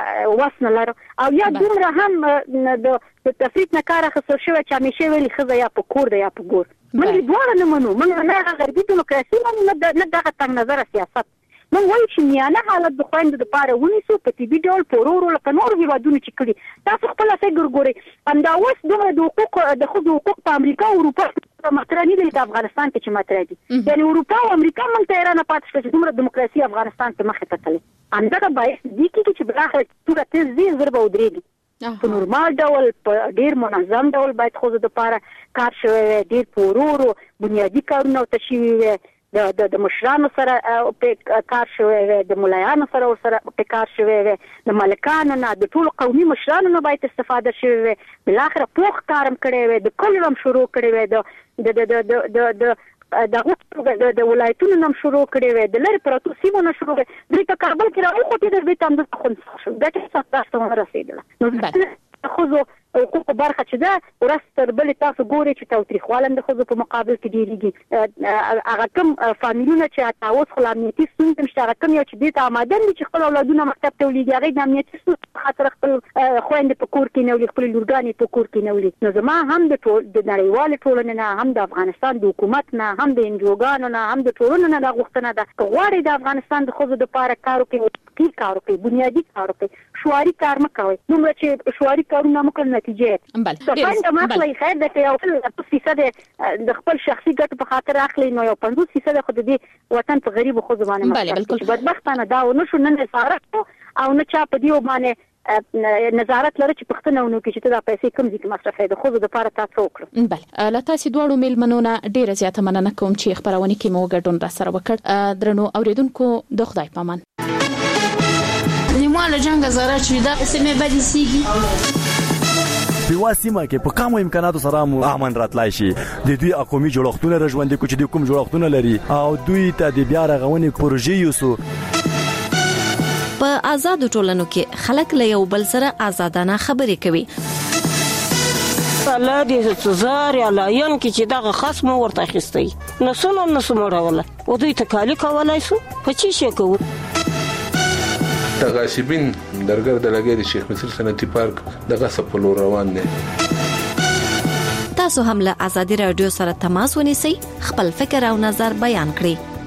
وس نه لرم او یا دومره هم د تفریط نه کار اخیستل شوی چې همیشه ویلي ښځه یا په کور ده یا په ګور موږ یې دواړه نه منو موږ نه هغه غربي دیموکراسي منو نه دغه تنګ نظره سیاست موږ وایو چې میانه حالت د خویندو دپاره ونیسو په طبي ډول په ورو ورو لکه نورو هېوادونو چې کړي تاسو خپله فکر ګورئ همدا اوس دومره د حقوق د ښځو حقوق په امریکا او اروپا مطرح نه دي په افغانستان کې چې مطرح دي یعنې اروپا او امریکا موږ ته حیرانه پاتې شوه چې دومره دیموکراسي افغانستان کې مخې ته تللې همدغه باعث دې کېږي چې بالاخره توره تېز ځي زر به ودرېږي په نورمال ډول په ډېر منظم ډول باید ښځو دپاره کار شوی وی ډېر په ورو ورو بنیادي کارونه ورته شوي وی د د مشرانو سره په کار شوی وي، د ملایانو سره سره په کار شوی وي، د ملکانو نه، د ټولو قومي مشرانو نه باید استفاده شوی وي. بل اخر پوخ کارم کړی وي، د کلم شروع کړی وي، د د د د د د دغه د ولایتونو نم شروع کړی وي، د لری پروتو سیمو نه شروع کړی. دوی په کابل کې راوخوتې د بیت هم د خون شو د څه تاسو ورسېدل. نو خو حقوق برخه چې دا ورس تر بل تاسو ګوري چې تاوتریخوالم د خزو په مقابل کې ډیریږي. هغه کوم فامیلونه چې تاسو خلامنيتي ستونزې مشته، هغه کوم یو چې د آمادن دي چې خپل اولادونه مکتب ته ولېږي، هغه د امنیتي ستونزې خاطر خپل خويندې په کور کې نه ولې، خپل لورګانې په کور کې نه ولې. نو زما هم د ټول د نړیوال ټولنې نه، هم د افغانستان د حکومت نه، هم د انجوګانو نه، هم د ټولنې نه د غوښتنه ده چې غواړي د افغانستان د خزو د پاره کار وکړي، کی کار وکړي، بنیادی کار وکړي، شواري کار مکوي. نو چې شواري کارونه مکل نتیجه بله څنګه مخلي خیر د یو فیصد د خپل شخصي ګټو په خاطر اخلي، نو یو پنځوس فیصد خو د دې وطن په غریب خو زمانه مخکې بدبختانه دا ونه شو نه نظارت او نه چا په دې باندې نظارت لري چې پښتنه ونو کې چې دا پیسې کوم ځکه مصرفې د خو د لپاره تاسو وکړو. بله لا تاسو دوړو میلمنو نه ډیره زیاته مننه کوم چې خبرونه کې مو ګډون را سره وکړ. درنو اوریدونکو د خدای پامان نیمه جنگ زاره چې دا سمې بدې سیږي په واسمه کې په کوم امکاناتو سره مو امن راتلای شي. د دوی اقومي جوړښتونه رژوندې کوچ د کوم جوړښتونه لري او دوی ته د بیا رغونې پروژې یوسو. په آزاد ټولنو کې خلک له یو بل سره آزادانه خبرې کوي. الله دې تزار یا لاین کې چې دغه خصم ورته اخیستي نو سونه نو سموروله او دوی تکالی کولای شو په چی شي کوو. تغاشبین درګر د لګي د شیخ مصر صنعتي پارک دغه سپلو روان دي. تاسو هم له آزادي رادیو سره تماس ونیسئ، خپل فکر او نظر بیان کړئ.